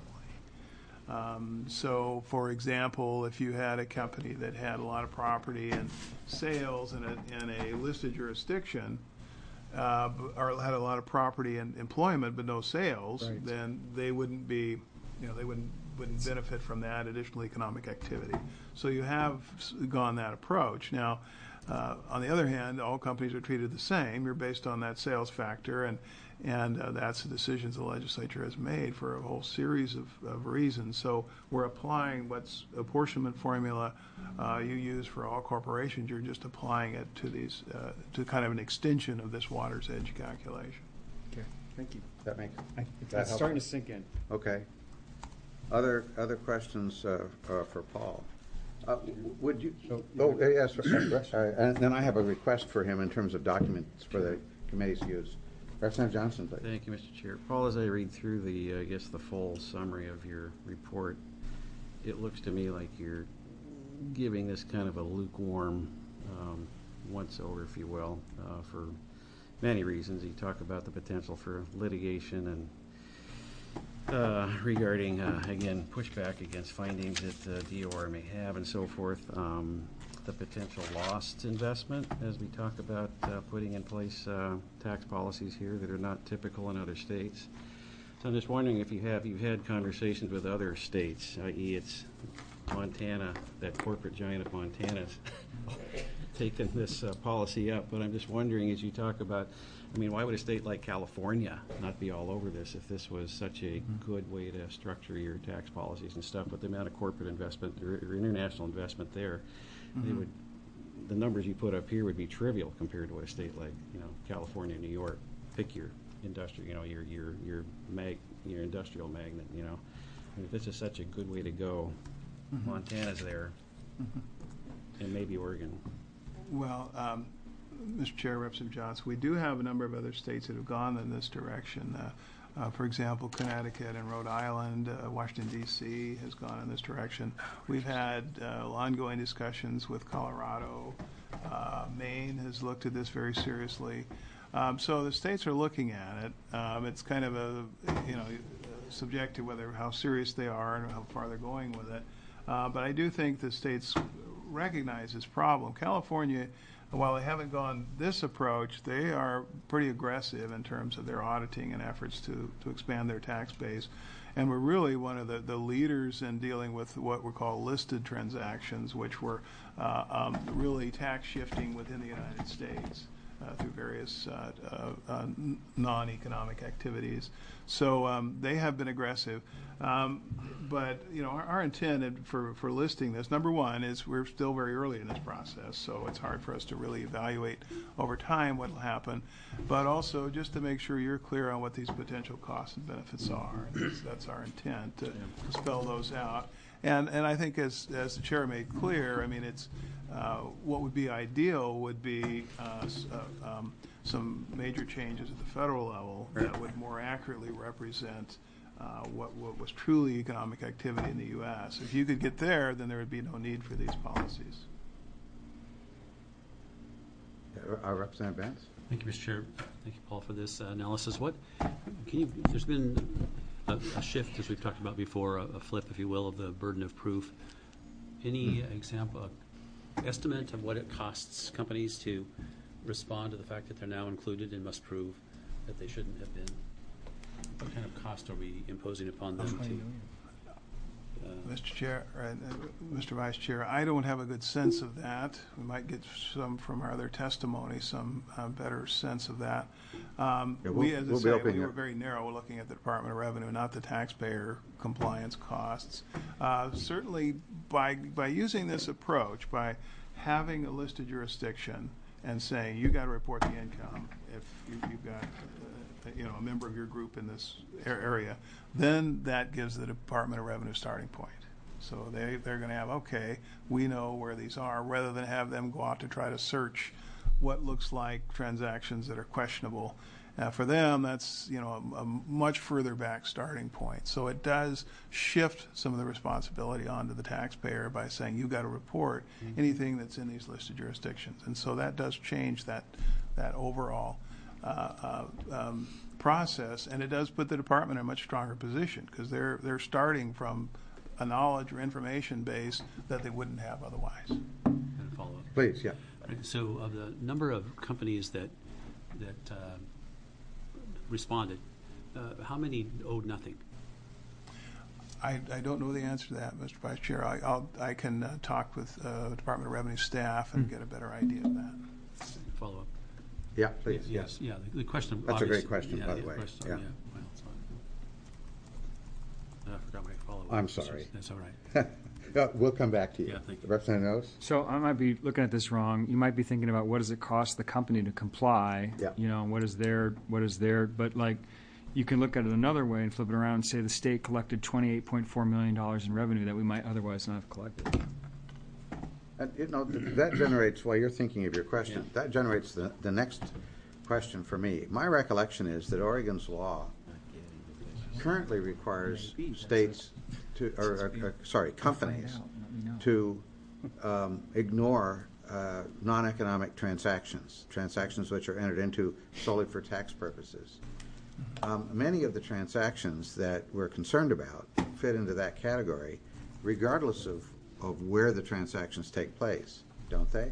Um, so, for example, if you had a company that had a lot of property and sales in a, in a listed jurisdiction, uh, or had a lot of property and employment but no sales, right, then they wouldn't be, you know, they wouldn't wouldn't benefit from that additional economic activity. So you have gone that approach. Now, Uh, on the other hand, all companies are treated the same. You're based on that sales factor, and And uh, that's the decisions the legislature has made for a whole series of, of reasons. So we're applying what's apportionment formula uh, you use for all corporations. You're just applying it to these, uh, to kind of an extension of this water's edge calculation. Okay, thank you. That makes, I- That It's helps. starting to sink in. okay. Other, other questions uh, uh, for Paul? Uh, w- Would you, Oh, oh, yes, uh, and then I have a request for him in terms of documents for the committee's use. Representative Johnson, please. Thank you, Mister Chair. Paul, as I read through the, uh, I guess, the full summary of your report, it looks to me like you're giving this kind of a lukewarm um, once-over, if you will, uh, for many reasons. You talk about the potential for litigation and uh, regarding, uh, again, pushback against findings that uh, D O R may have and so forth. Um, the potential lost investment, as we talk about uh, putting in place uh, tax policies here that are not typical in other states. So I'm just wondering if you have, you've had conversations with other states, that is it's Montana, that corporate giant of Montana's taken this uh, policy up, but I'm just wondering, as you talk about, I mean, why would a state like California not be all over this if this was such a good way to structure your tax policies and stuff? With the amount of corporate investment or, or international investment there, they would, the numbers you put up here would be trivial compared to what a state like, you know, California, New York, pick your industrial, you know, your your your mag, your industrial magnet, you know. I mean, if this is such a good way to go, Montana's there, and maybe Oregon. Well, um, Mister Chair, Representative Johnson, we do have a number of other states that have gone in this direction. Uh, uh, for example, Connecticut and Rhode Island, uh, Washington, D C has gone in this direction. We've had uh, ongoing discussions with Colorado. Uh, Maine has looked at this very seriously. Um, so the states are looking at it. Um, it's kind of a, you know, subject to whether how serious they are and how far they're going with it. Uh, but I do think the states recognize this problem. California, while they haven't gone this approach, they are pretty aggressive in terms of their auditing and efforts to, to expand their tax base. And we're really one of the, the leaders in dealing with what we call listed transactions, which were uh, um, really tax shifting within the United States uh, through various uh, uh, uh, non-economic activities. So um, they have been aggressive. Um, but, you know, our, our intent for, for listing this, number one, is we're still very early in this process, so it's hard for us to really evaluate over time what will happen. But also, just to make sure you're clear on what these potential costs and benefits are. That's, that's our intent, to, to spell those out. And, and I think as, as the chair made clear, I mean, it's uh, what would be ideal would be uh, uh, um, some major changes at the federal level that would more accurately represent uh, what, what was truly economic activity in the U S. If you could get there, then there would be no need for these policies. Uh, Representative Benz? Thank you, Mister Chair. Thank you, Paul, for this uh, analysis. What can you? There's been a, a shift, as we've talked about before, a, a flip, if you will, of the burden of proof. Any mm. example, estimate of what it costs companies to respond to the fact that they're now included and must prove that they shouldn't have been? What kind of cost are we imposing upon them to? Uh, Mister Chair, uh, Mister Vice Chair, I don't have a good sense of that. We might get some from our other testimony, some uh, better sense of that. Um, Yeah, we'll- we, as I we'll be say, open we here. were very narrow. We're looking at the Department of Revenue, not the taxpayer compliance costs. Uh, certainly, by by using this approach, by having a listed jurisdiction and saying you got to report the income if you, you've got uh, you know a member of your group in this a- area, then that gives the Department of Revenue starting point. So they they're going to have, okay, we know where these are, rather than have them go out to try to search what looks like transactions that are questionable. Uh, for them, that's you know a, a much further back starting point. So it does shift some of the responsibility onto the taxpayer by saying you've got to report mm-hmm. anything that's in these listed jurisdictions, and so that does change that that overall uh, uh, um, process, and it does put the department in a much stronger position because they're they're starting from a knowledge or information base that they wouldn't have otherwise. and follow up. Please, yeah. Right, so, of the number of companies that that uh, responded, uh, how many owed nothing? I, I don't know the answer to that, Mister Vice Chair. I, I'll, I can uh, talk with uh, Department of Revenue staff and get a better idea of that. Follow up. Yeah, please, Yes, yeah, the- the question. That's a great obviously- question, yeah, by the way. question, Yeah. well, it's fine. I forgot my follow-up. I'm It's just- sorry. That's all right. Yeah, we'll come back to you. Yeah, thank you. Representative Ellis? So I might be looking at this wrong. You might be thinking about what does it cost the company to comply? Yeah. You know, what is their, what is their, but like, you can look at it another way and flip it around and say the state collected twenty-eight point four million dollars in revenue that we might otherwise not have collected. And, you know, th- that generates, while you're thinking of your question, Yeah. that generates the, the next question for me. My recollection is that Oregon's law currently requires states to, or, or, or, sorry, companies to um, ignore uh, non-economic transactions, transactions which are entered into solely for tax purposes. Um, many of the transactions that we're concerned about fit into that category, regardless of, of where the transactions take place, don't they?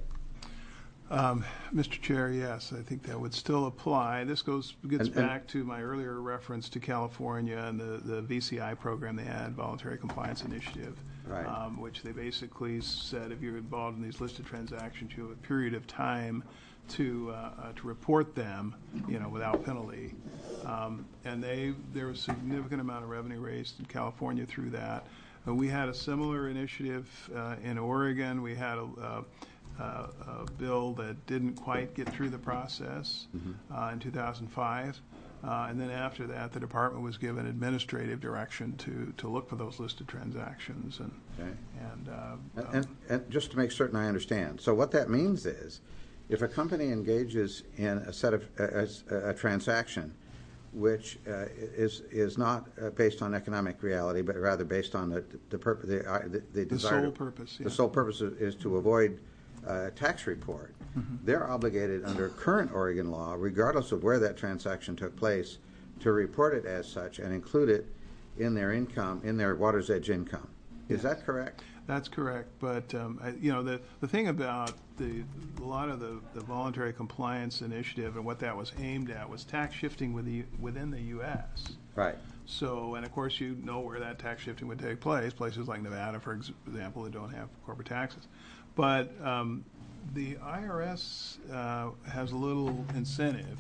Um, Mister Chair, yes, I think that would still apply. This goes, gets And- and- back to my earlier reference to California and the, the V C I program they had, Voluntary Compliance Initiative. Right. um, Which they basically said if you're involved in these listed transactions, you have a period of time to, uh, uh, to report them, you know, without penalty. Um, and they, there was a significant amount of revenue raised in California through that. Uh, we had a similar initiative, uh, in Oregon. We had a, uh, uh, a bill that didn't quite get through the process uh, in two thousand five. Uh, and then after that, the department was given administrative direction to, to look for those listed transactions. And, Okay. and, uh, And, um, and, and just to make certain I understand, so what that means is, if a company engages in a set of, a, a, a transaction which uh, is, is not uh, based on economic reality, but rather based on the, the purpose, the, uh, the, the the desire. sole purpose, yeah. The sole purpose is, is to avoid uh, tax report. Mm-hmm. They're obligated under current Oregon law, regardless of where that transaction took place, to report it as such and include it in their income, in their Water's Edge income. Is that correct? That's correct, but um, I, you know the the thing about the a lot of the, the voluntary compliance initiative and what that was aimed at was tax shifting with the, within the U S Right. So, and of course, you know where that tax shifting would take place. Places like Nevada, for ex- example, that don't have corporate taxes. But um, the I R S uh, has a little incentive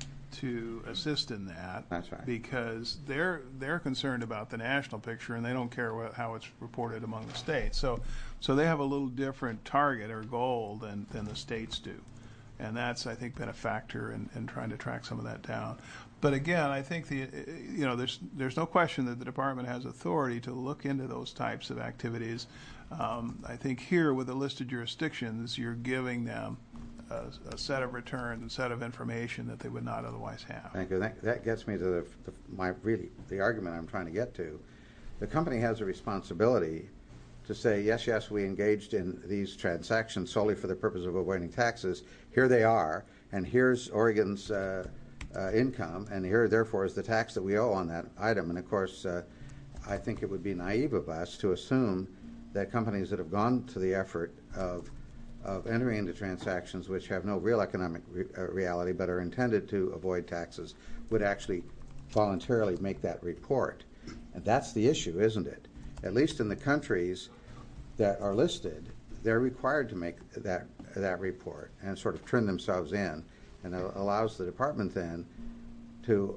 to assist in that. That's right. Because they're they're concerned about the national picture and they don't care what, how it's reported among the states. So, so they have a little different target or goal than, than the states do. And that's, I think, been a factor in, in trying to track some of that down. But again, I think the you know there's there's no question that the department has authority to look into those types of activities. Um, I think here with the listed jurisdictions, you're giving them a, a set of returns and set of information that they would not otherwise have. Thank you. That, that gets me to the, the, my really the argument I'm trying to get to. The company has a responsibility to say, yes, yes, we engaged in these transactions solely for the purpose of avoiding taxes. Here they are, and here's Oregon's uh, uh, income, and here, therefore, is the tax that we owe on that item. And of course, uh, I think it would be naive of us to assume that companies that have gone to the effort of of entering into transactions which have no real economic re uh, reality but are intended to avoid taxes would actually voluntarily make that report. And that's the issue, isn't it? At least in the countries that are listed, they're required to make that that report and sort of turn themselves in, and it allows the department then to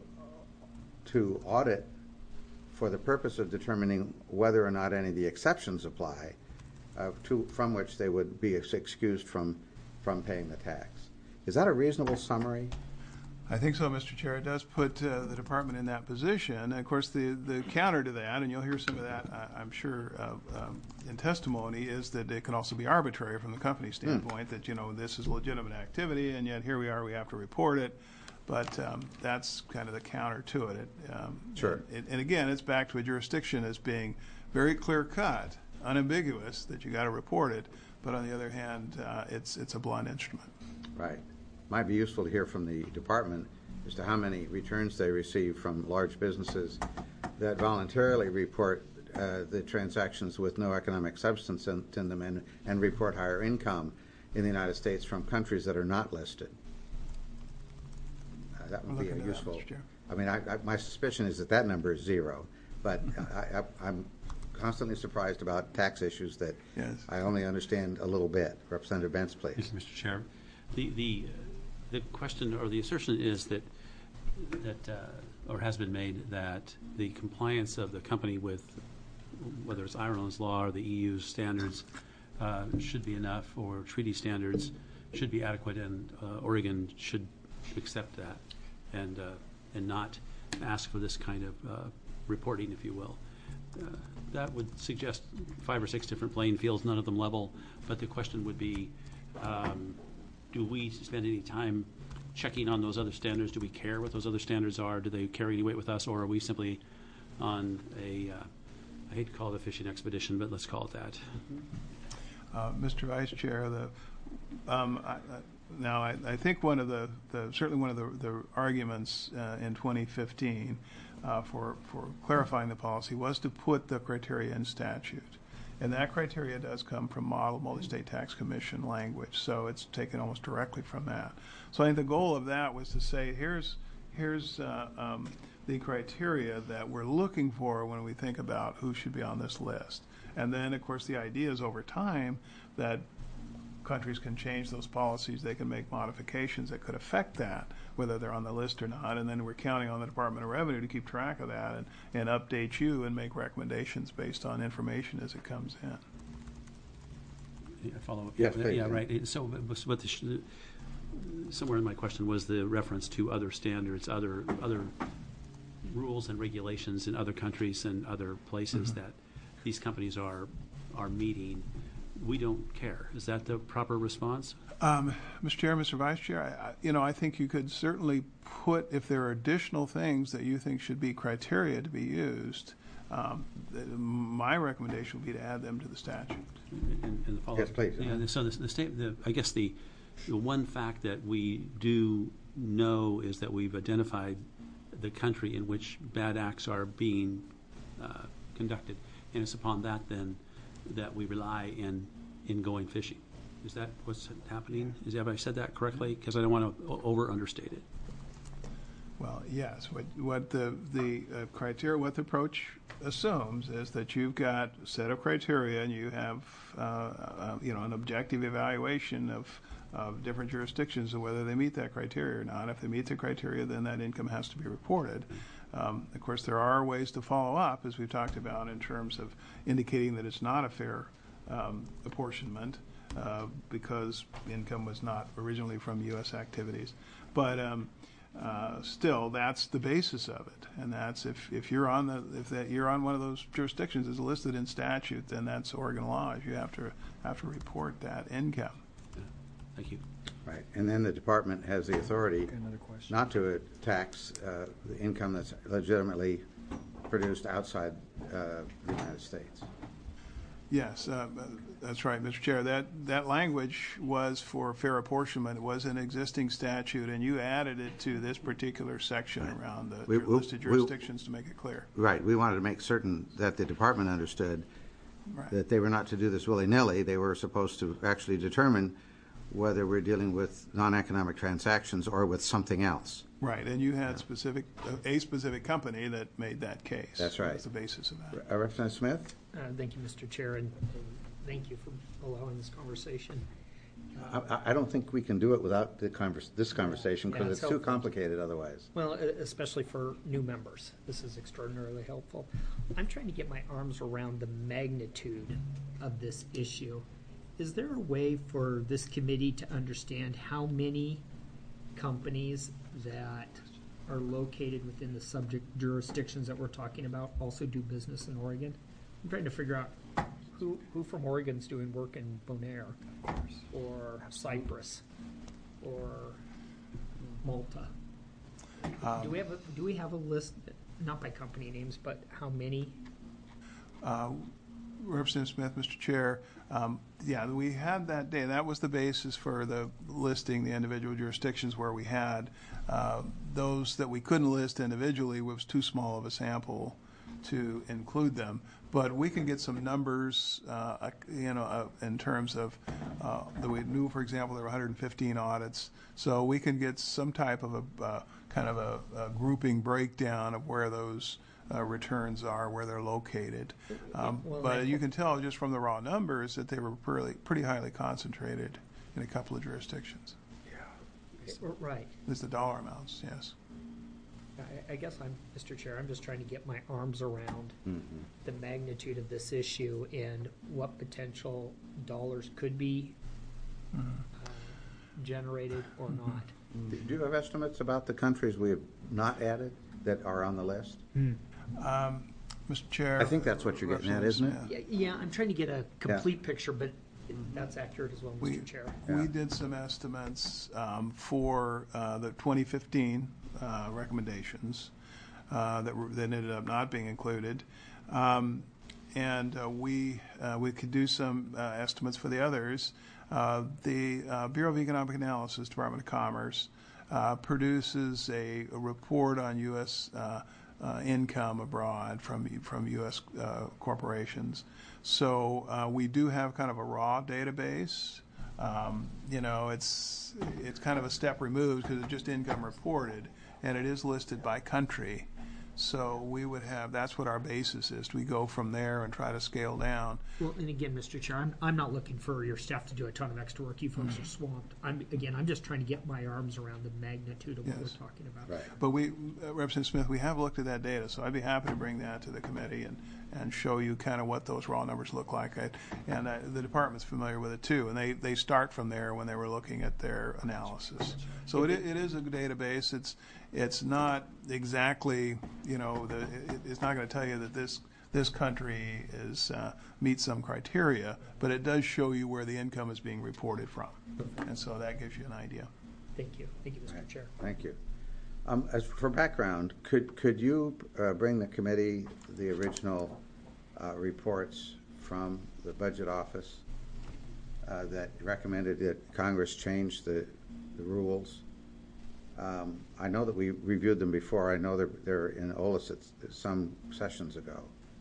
to audit for the purpose of determining whether or not any of the exceptions apply, uh, to from which they would be excused from from paying the tax. Is that a reasonable summary? I think so, Mister Chair. It does put uh, the department in that position. And of course, the, the counter to that, and you'll hear some of that, I, I'm sure, uh, um, in testimony, is that it can also be arbitrary from the company standpoint, that, you know, this is legitimate activity, and yet here we are, we have to report it. But um, that's kind of the counter to it. it um, Sure. And, and again, it's back to a jurisdiction as being very clear-cut, unambiguous, that you got to report it. But on the other hand, uh, it's it's a blunt instrument. Right. Might be useful to hear from the department as to how many returns they receive from large businesses that voluntarily report uh, the transactions with no economic substance in, in them and, and report higher income in the United States from countries that are not listed. Uh, that would We'll be look a into that, useful. Mister Chair. I mean, I, I, my suspicion is that that number is zero, but I, I, I'm constantly surprised about tax issues that Yes. I only understand a little bit. Representative Bentz, please. Yes, Mister Chair. The, the, the question or the assertion is that, that, uh, or has been made, that the compliance of the company with, whether it's Ireland's law or the E U's standards, uh, should be enough, or treaty standards should be adequate, and uh, Oregon should accept that and, uh, and not ask for this kind of uh, reporting, if you will. Uh, that would suggest five or six different playing fields, none of them level, but the question would be, um, do we spend any time checking on those other standards? Do we care what those other standards are? Do they carry any weight with us, or are we simply on a, uh, I hate to call it a fishing expedition, but let's call it that. Uh, Mister Vice Chair, the, um, I, I, now I, I think one of the, the certainly one of the, the arguments uh, in twenty fifteen uh, for, for clarifying the policy was to put the criteria in statute. And that criteria does come from Model Multi-State Tax Commission language, so it's taken almost directly from that. So I think the goal of that was to say, here's, here's uh, um, the criteria that we're looking for when we think about who should be on this list. And then, of course, the idea is over time that countries can change those policies. They can make modifications that could affect that, whether they're on the list or not. And then we're counting on the Department of Revenue to keep track of that and, and update you and make recommendations based on information as it comes in. Yeah, follow up. Yes, yeah, please. yeah, right. So, but what the sh- somewhere in my question was the reference to other standards, other other rules and regulations in other countries and other places Mm-hmm. that these companies are are meeting. We don't care. Is that the proper response? Um, Mister Chair, Mister Vice Chair, I, I, you know, I think you could certainly put, if there are additional things that you think should be criteria to be used, um, th- my recommendation would be to add them to the statute. And, and the follow Yes, please. Yeah, so the, the state, the, I guess the, the one fact that we do know is that we've identified the country in which bad acts are being uh, conducted, and it's upon that then that we rely in in going fishing. Is that what's happening? Is have I said that correctly? Because I don't want to over understate it. Well, yes. What what the the uh, criteria, what the approach assumes is that you've got a set of criteria and you have uh, uh, you know an objective evaluation of of different jurisdictions and whether they meet that criteria or not. If they meet the criteria, then that income has to be reported. Um, of course, there are ways to follow up, as we've talked about, in terms of indicating that it's not a fair um, apportionment uh, because income was not originally from U S activities. But um, uh, still, that's the basis of it, and that's if, if you're on the if that you're on one of those jurisdictions as listed in statute, then that's Oregon law. You have to have to report that income. Yeah. Thank you. Right, and then the department has the authority Okay, another question. not to tax uh, the income that's legitimately produced outside uh, the United States. Yes, uh, that's right, Mister Chair. That that language was for fair apportionment. It was an existing statute, and you added it to this particular section around the We- we- listed we- jurisdictions to make it clear. Right, we wanted to make certain that the department understood Right. that they were not to do this willy-nilly. They were supposed to actually determine whether we're dealing with non-economic transactions or with something else. Right, and you had specific a specific company that made that case. That's right. That's the basis of that. Uh, Representative Smith? Uh, Thank you, Mister Chair, and and thank you for allowing this conversation. I, I- I don't think we can do it without the convers, this conversation, Yeah, because it's it's too helpful. complicated otherwise. Well, e- especially for new members, this is extraordinarily helpful. I'm trying to get my arms around the magnitude of this issue. Is there a way for this committee to understand how many companies that are located within the subject jurisdictions that we're talking about also do business in Oregon? I'm trying to figure out who, who from Oregon's doing work in Bonaire, or Cyprus, or Malta. Do we have a, do we have a list, not by company names, but how many? Uh, Representative Smith, Mister Chair, um, yeah, we had that day. That was the basis for the listing the individual jurisdictions where we had uh, those that we couldn't list individually was too small of a sample to include them. But we can get some numbers, uh, you know, uh, in terms of uh, that we knew, for example, there were one hundred fifteen audits. So we can get some type of a uh, kind of a, a grouping breakdown of where those Uh, returns are, where they're located. Um, Well, but I- you can tell just from the raw numbers that they were pretty, pretty highly concentrated in a couple of jurisdictions. Right. Is the dollar amounts, yes. I, I guess I'm, Mister Chair, I'm just trying to get my arms around Mhm. the magnitude of this issue and what potential dollars could be uh, generated or not. Do you have estimates about the countries we have not added that are on the list? Um, Mister Chair. I think that's what you're getting at, isn't it? Representative Yeah, yeah, I'm trying to get a complete picture, but that's accurate as well, We, Mister Chair. we Yeah. did some estimates um, for uh, the twenty fifteen uh, recommendations uh, that were, that ended up not being included. Um, and uh, we uh, we could do some uh, estimates for the others. Uh, the uh, Bureau of Economic Analysis, Department of Commerce, uh, produces a, a report on U S uh, uh, income abroad from from U S uh, corporations. So uh, we do have kind of a raw database. Um, you know, it's it's kind of a step removed because it's just income reported, and it is listed by country. So we would have, that's what our basis is. We go from there and try to scale down. Well, and again, Mister Chair, I'm, I'm not looking for your staff to do a ton of extra work. You folks are swamped. I'm, again, I'm just trying to get my arms around the magnitude of what Yes. we're talking about. Right. But we, uh, Representative Smith, we have looked at that data, so I'd be happy to bring that to the committee and, and show you kind of what those raw numbers look like. I, and uh, the department's familiar with it too, and they, they start from there when they were looking at their analysis. So it, it is a database. It's it's not exactly, you know, the, it, it's not going to tell you that this this country is uh, meets some criteria, but it does show you where the income is being reported from, and so that gives you an idea. Thank you. Thank you, Mister Right. Chair. Thank you. Um, as for background, could could you uh, bring the committee the original uh, reports from the budget office uh, that recommended that Congress change the, the rules? Um, I know that we reviewed them before. I know they're, they're in O L A S at some sessions ago.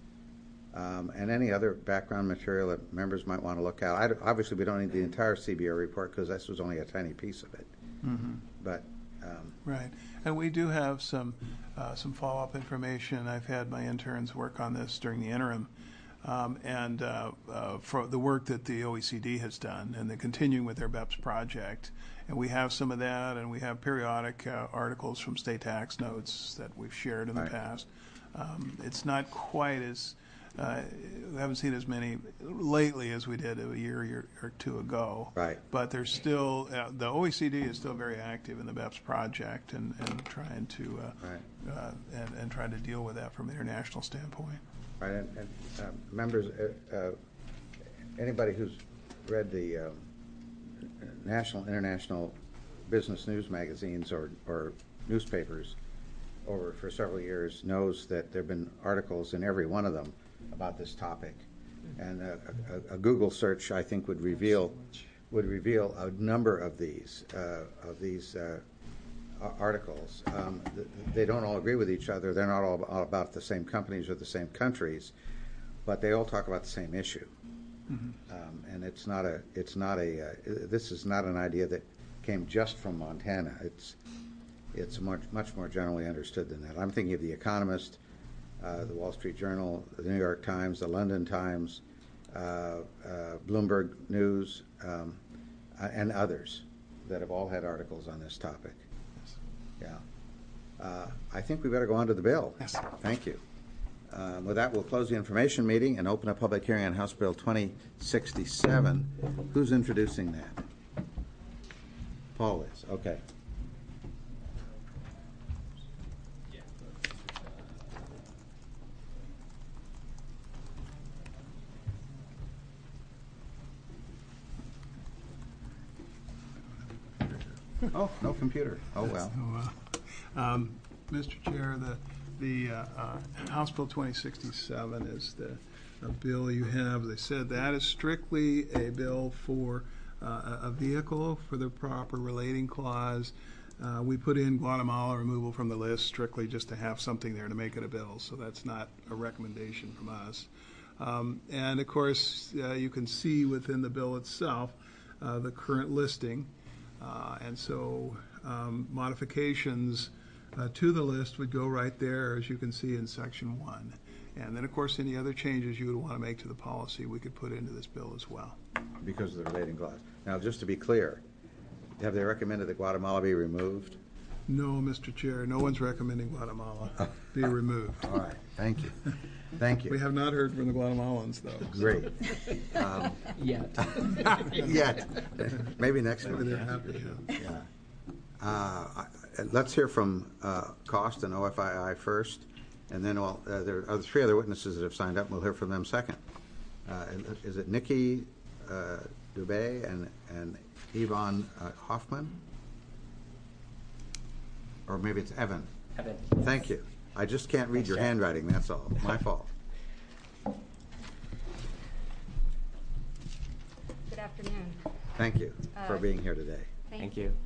Um, and any other background material that members might want to look at. I, obviously, we don't need the entire C B O report because this was only a tiny piece of it. Mm-hmm. But um, Right, and we do have some uh, some follow-up information. I've had my interns work on this during the interim, um, and uh, uh, for the work that the O E C D has done, and they're continuing with their B E P S project. And we have some of that, and we have periodic uh, articles from state tax notes that we've shared in the Right. past. Um, it's not quite as uh, we haven't seen as many lately as we did a year, year or two ago. Right. But there's still, uh, the O E C D is still very active in the B E P S project and, and trying to, uh, Right. uh, and, and trying to deal with that from an international standpoint. Right, and, and uh, members, uh, uh, anybody who's read the um, national, international business news magazines or, or newspapers over for several years knows that there have been articles in every one of them about this topic. And a, a, a Google search, I think, would reveal would reveal a number of these uh, of these uh, articles. Um, th- they don't all agree with each other. They're not all, all about the same companies or the same countries, but they all talk about the same issue. Mm-hmm. Um, and it's not a it's not a uh, this is not an idea that came just from Montana. It's it's much much more generally understood than that. I'm thinking of The Economist, uh, the Wall Street Journal, the New York Times, the London Times, uh, uh, Bloomberg News, um, uh, and others that have all had articles on this topic. Yeah. Uh, I think we better go on to the bill. Yes. Thank you. Uh, with that, we'll close the information meeting and open a public hearing on House Bill twenty sixty-seven. Who's introducing that? Paul is. Okay. Oh, no computer. Oh, well. So, uh, um, Mister Chair, the the uh, uh, House Bill twenty sixty-seven is the a bill you have. They said that is strictly a bill for uh, a vehicle for the proper relating clause. Uh, we put in Guatemala removal from the list strictly just to have something there to make it a bill, so that's not a recommendation from us. Um, and of course, uh, you can see within the bill itself uh, the current listing. Uh, and so um, modifications uh, to the list would go right there, as you can see in section one. And then, of course, any other changes you would want to make to the policy, we could put into this bill as well. Because of the relating clause. Now, just to be clear, Have they recommended that Guatemala be removed? No, Mister Chair, no one's recommending Guatemala be removed. All right, thank you. Thank We you. have not heard from the Guatemalans, though. Great. Um, Yet. Yet. Maybe next Maybe week. they're happy, yeah. Yeah. Uh, I- Let's hear from uh, Cost and O F I I first, and then we'll, uh, there are three other witnesses that have signed up, and we'll hear from them second. Uh, Is it Nikki uh, Dubé and and Yvonne uh, Hoffman? Or maybe it's Evan? Evan. Thank you. I just can't read your handwriting, that's all. My fault. Good afternoon. Thank you for Uh, being here today. Thank you.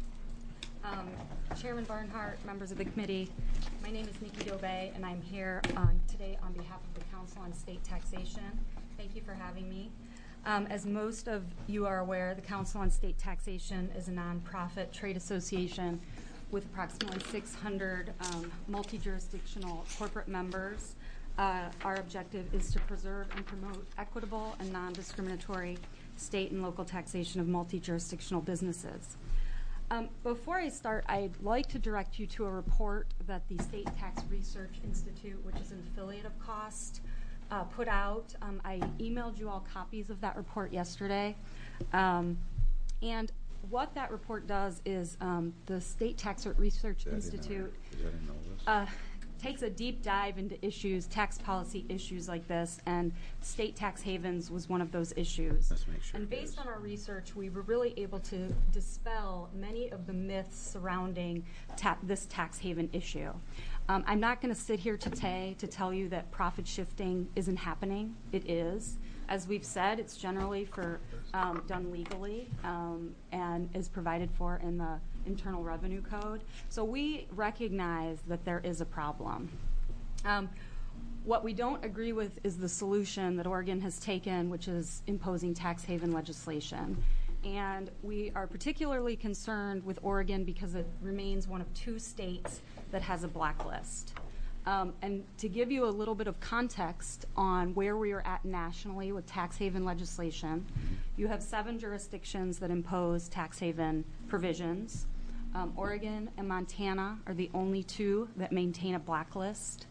Um, Chairman Barnhart, members of the committee, my name is Nikki Dobey, and I'm here on, today on behalf of the Council on State Taxation. Thank you for having me. Um, as most of you are aware, the Council on State Taxation is a nonprofit trade association with approximately six hundred um, multi-jurisdictional corporate members. Uh, our objective is to preserve and promote equitable and non-discriminatory state and local taxation of multi-jurisdictional businesses. Um, before I start, I'd like to direct you to a report that the State Tax Research Institute, which is an affiliate of COST, uh, put out. Um, I emailed you all copies of that report yesterday. Um, and what that report does is um, the State Tax Research Institute Is that in all this? uh, takes a deep dive into issues, tax policy issues like this, and state tax havens was one of those issues. Let's make sure And it based is. on our research, we were really able to dispel many of the myths surrounding ta- this tax haven issue. Um, I'm not going to sit here today to tell you that profit shifting isn't happening. It is. As we've said, it's generally for um, done legally um, and is provided for in the Internal Revenue Code. So we recognize that there is a problem. Um, what we don't agree with is the solution that Oregon has taken, which is imposing tax haven legislation. And we are particularly concerned with Oregon because it remains one of two states that has a blacklist. Um, and to give you a little bit of context on where we are at nationally with tax haven legislation, you have seven jurisdictions that impose tax haven provisions. Um, Oregon and Montana are the only two that maintain a blacklist.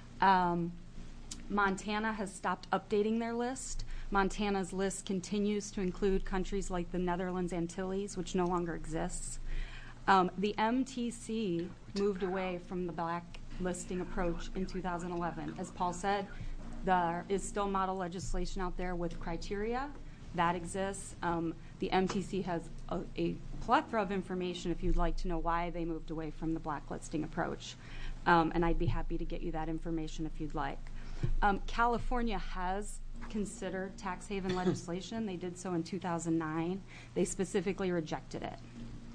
Um, Montana has stopped updating their list. Montana's list continues to include countries like the Netherlands Antilles, which no longer exists. Um, the M T C moved away from the blacklisting approach in two thousand eleven. As Paul said, there is still model legislation out there with criteria. That exists. Um, the M T C has a, a plethora of information if you'd like to know why they moved away from the blacklisting approach. Um, and I'd be happy to get you that information if you'd like. Um, California has considered tax haven legislation. They did so in two thousand nine. They specifically rejected it.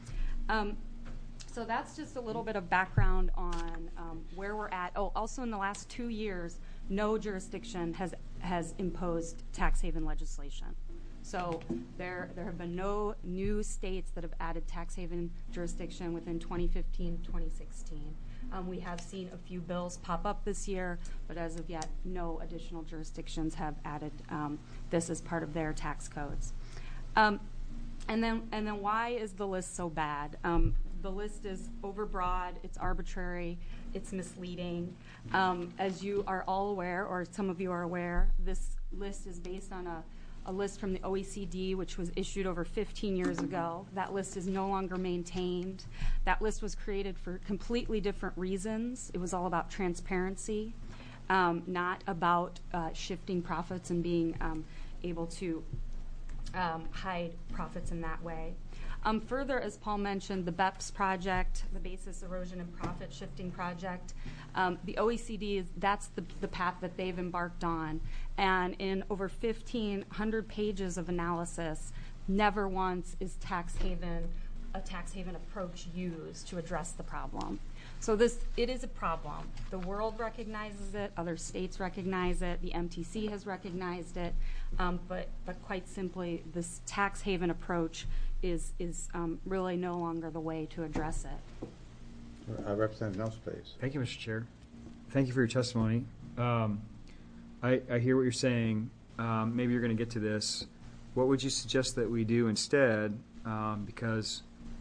Um, so that's just a little bit of background on um, where we're at. Oh, also in the last two years, no jurisdiction has has imposed tax haven legislation. So there there have been no new states that have added tax haven jurisdiction within twenty fifteen, twenty sixteen. Um, we have seen a few bills pop up this year, but as of yet, no additional jurisdictions have added um, this as part of their tax codes. Um, and then, and then, why is the list so bad? Um, the list is overbroad. It's arbitrary. It's misleading. Um, as you are all aware, or some of you are aware, this list is based on a a list from the O E C D, which was issued over fifteen years ago. That list is no longer maintained. That list was created for completely different reasons. It was all about transparency, um, not about uh, shifting profits and being um, able to um, hide profits in that way. Um, further, as Paul mentioned, the B E P S project, the Basis Erosion and Profit Shifting Project, um, the O E C D, is that's the, the path that they've embarked on. And in over fifteen hundred pages of analysis, never once is tax haven, a tax haven approach used to address the problem. So this, it is a problem. The world recognizes it, other states recognize it, the M T C has recognized it, um, but, but quite simply, this tax haven approach is, is um, really no longer the way to address it. Uh, Representative Nels, please. Thank you, Mister Chair. Thank you for your testimony. Um, I, I hear what you're saying. Um, maybe you're going to get to this. What would you suggest that we do instead? Um, because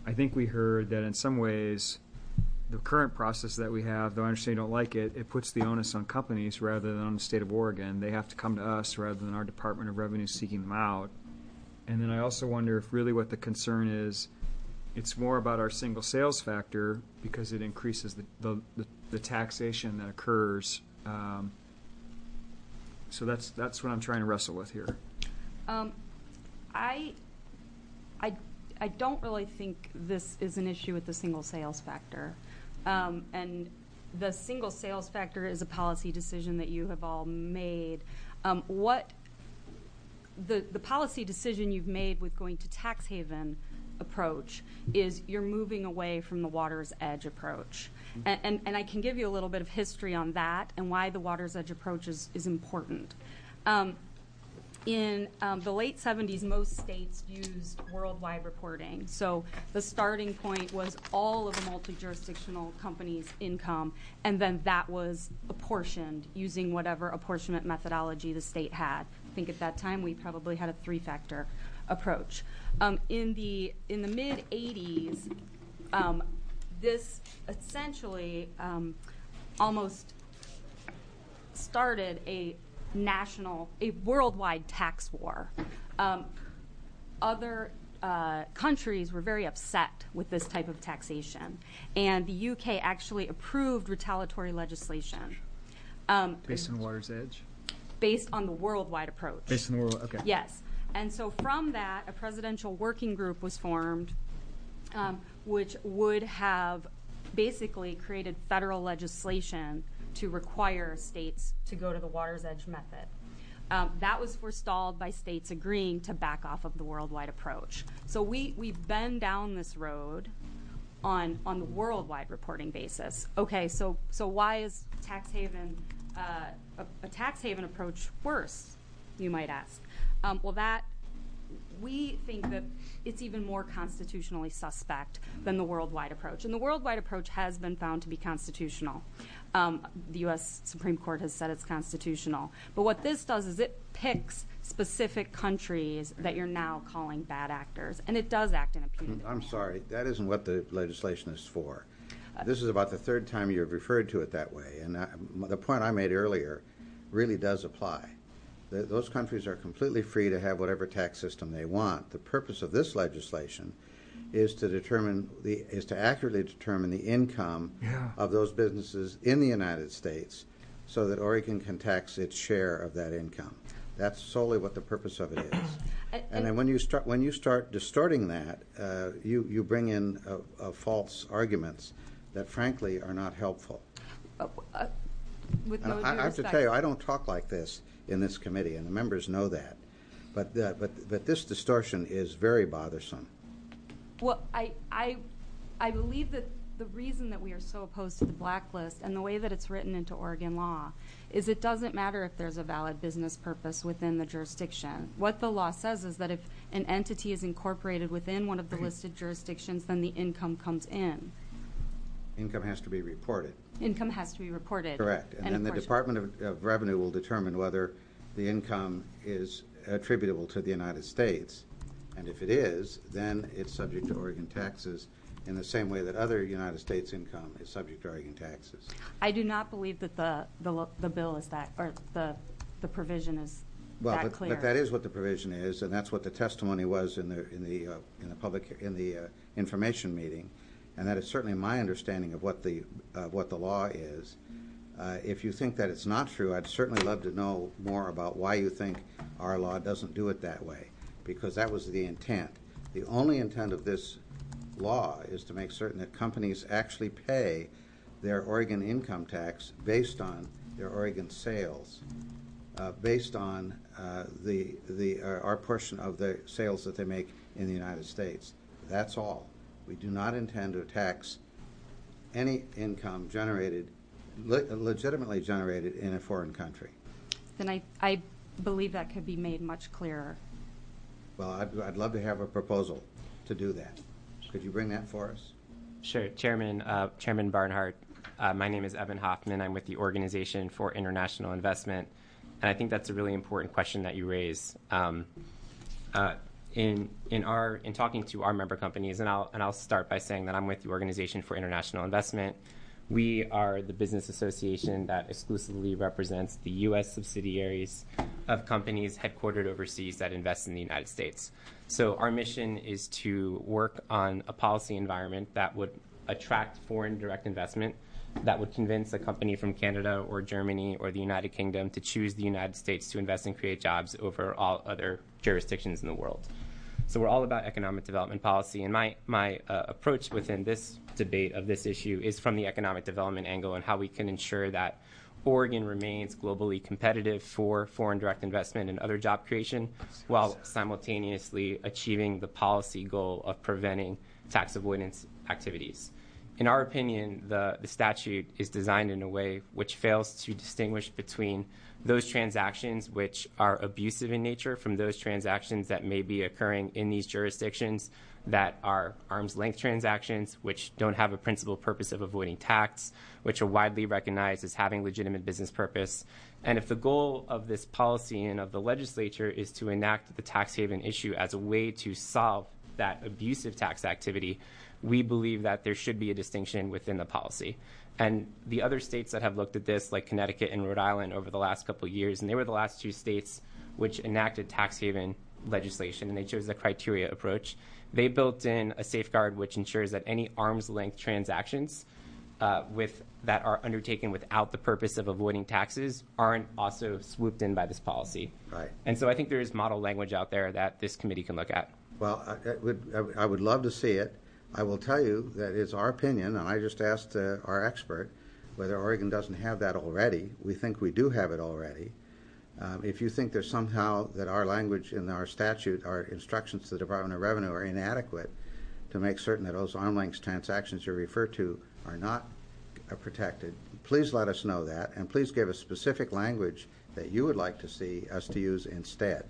I think we heard that in some ways, the current process that we have, though I understand you don't like it, it puts the onus on companies rather than on the state of Oregon. They have to come to us rather than our Department of Revenue seeking them out. And then I also wonder if really what the concern is, it's more about our single sales factor because it increases the, the, the, the taxation that occurs. Um, so that's that's what I'm trying to wrestle with here. Um, I, I, I don't really think this is an issue with the single sales factor. Um, and the single sales factor is a policy decision that you have all made. Um, what the, the policy decision you've made with going to tax haven approach is you're moving away from the water's edge approach. And, and, and I can give you a little bit of history on that and why the water's edge approach is, is important. Um, in um, the late seventies, most states used worldwide reporting. So the starting point was all of a multi-jurisdictional company's income, and then that was apportioned using whatever apportionment methodology the state had. I think at that time we probably had a three-factor approach. Um, in the in the mid eighties, um, this essentially um, almost started a national, a worldwide tax war. Um, other uh, countries were very upset with this type of taxation, and the U K actually approved retaliatory legislation. Um, Based on water's edge? Based on the worldwide approach. Based on the world, okay. Yes. And so from that, a presidential working group was formed, um, which would have basically created federal legislation to require states to go to the water's edge method. Um, that was forestalled by states agreeing to back off of the worldwide approach. So we, we've been down this road on, on the worldwide reporting basis. Okay, so, so why is tax haven, uh, a, a tax haven approach worse, you might ask? Um, well, that we think that it's even more constitutionally suspect than the worldwide approach. And the worldwide approach has been found to be constitutional. Um, the U S Supreme Court has said it's constitutional. But what this does is it picks specific countries that you're now calling bad actors, and it does act in a punitive I'm manner. sorry, that isn't what the legislation is for. This is about the third time you've referred to it that way, and I, the point I made earlier really does apply. The, those countries are completely free to have whatever tax system they want. The purpose of this legislation is to determine the is to accurately determine the income Yeah. of those businesses in the United States, so that Oregon can tax its share of that income. That's solely what the purpose of it is. And, And then when you start when you start distorting that, uh, you you bring in uh, uh, false arguments that, frankly, are not helpful. uh, uh, with no And due I, I have to respect. tell you, I don't talk like this in this committee, and the members know that. But uh, but but this distortion is very bothersome. Well, I, I, I believe that the reason that we are so opposed to the blacklist and the way that it's written into Oregon law is it doesn't matter if there's a valid business purpose within the jurisdiction. What the law says is that if an entity is incorporated within one of the listed jurisdictions, then the income comes in. Income has to be reported. Income has to be reported. Correct. And, then the apportioned. Department of, of Revenue will determine whether the income is attributable to the United States. And if it is, then it's subject to Oregon taxes in the same way that other United States income is subject to Oregon taxes. I do not believe that the, the, the bill is that, or the, the provision is Well, that but, clear. but that is what the provision is, and that's what the testimony was in the in the uh, in the public in the uh, information meeting, and that is certainly my understanding of what the uh, what the law is. Uh, if you think that it's not true, I'd certainly love to know more about why you think our law doesn't do it that way, because that was the intent. The only intent of this law is to make certain that companies actually pay their Oregon income tax based on their Oregon sales, uh, based on uh, the the uh, our portion of the sales that they make in the United States. That's all. We do not intend to tax any income generated, le legitimately generated in a foreign country. Then I, I believe that could be made much clearer. Well, I'd, I'd love to have a proposal to do that. Could you bring that for us? Sure, Chairman, uh, Chairman Barnhart. Uh, my name is Evan Hoffman. I'm with the Organization for International Investment, and I think that's a really important question that you raise. Um, uh, in in our in talking to our member companies, and I'll and I'll start by saying that I'm with the Organization for International Investment. We are the business association that exclusively represents the U S subsidiaries of companies headquartered overseas that invest in the United States. So our mission is to work on a policy environment that would attract foreign direct investment, that would convince a company from Canada or Germany or the United Kingdom to choose the United States to invest and create jobs over all other jurisdictions in the world. So we're all about economic development policy, and my, my uh, approach within this debate of this issue is from the economic development angle and how we can ensure that Oregon remains globally competitive for foreign direct investment and other job creation while simultaneously achieving the policy goal of preventing tax avoidance activities. In our opinion, the, the statute is designed in a way which fails to distinguish between those transactions which are abusive in nature from those transactions that may be occurring in these jurisdictions that are arm's length transactions, which don't have a principal purpose of avoiding tax, which are widely recognized as having legitimate business purpose. And if the goal of this policy and of the legislature is to enact the tax haven issue as a way to solve that abusive tax activity, we believe that there should be a distinction within the policy. And the other states that have looked at this, like Connecticut and Rhode Island over the last couple of years, and they were the last two states which enacted tax haven legislation, and they chose the criteria approach. They built in a safeguard which ensures that any arm's length transactions uh, with that are undertaken without the purpose of avoiding taxes aren't also swooped in by this policy. Right. And so I think there is model language out there that this committee can look at. Well, I, I would I would love to see it. I will tell you that it's our opinion, and I just asked uh, our expert whether Oregon doesn't have that already. We think we do have it already. Um, if you think there's somehow that our language in our statute, our instructions to the Department of Revenue are inadequate to make certain that those arm's length transactions you refer to are not uh, protected, please let us know that, and please give us specific language that you would like to see us to use instead.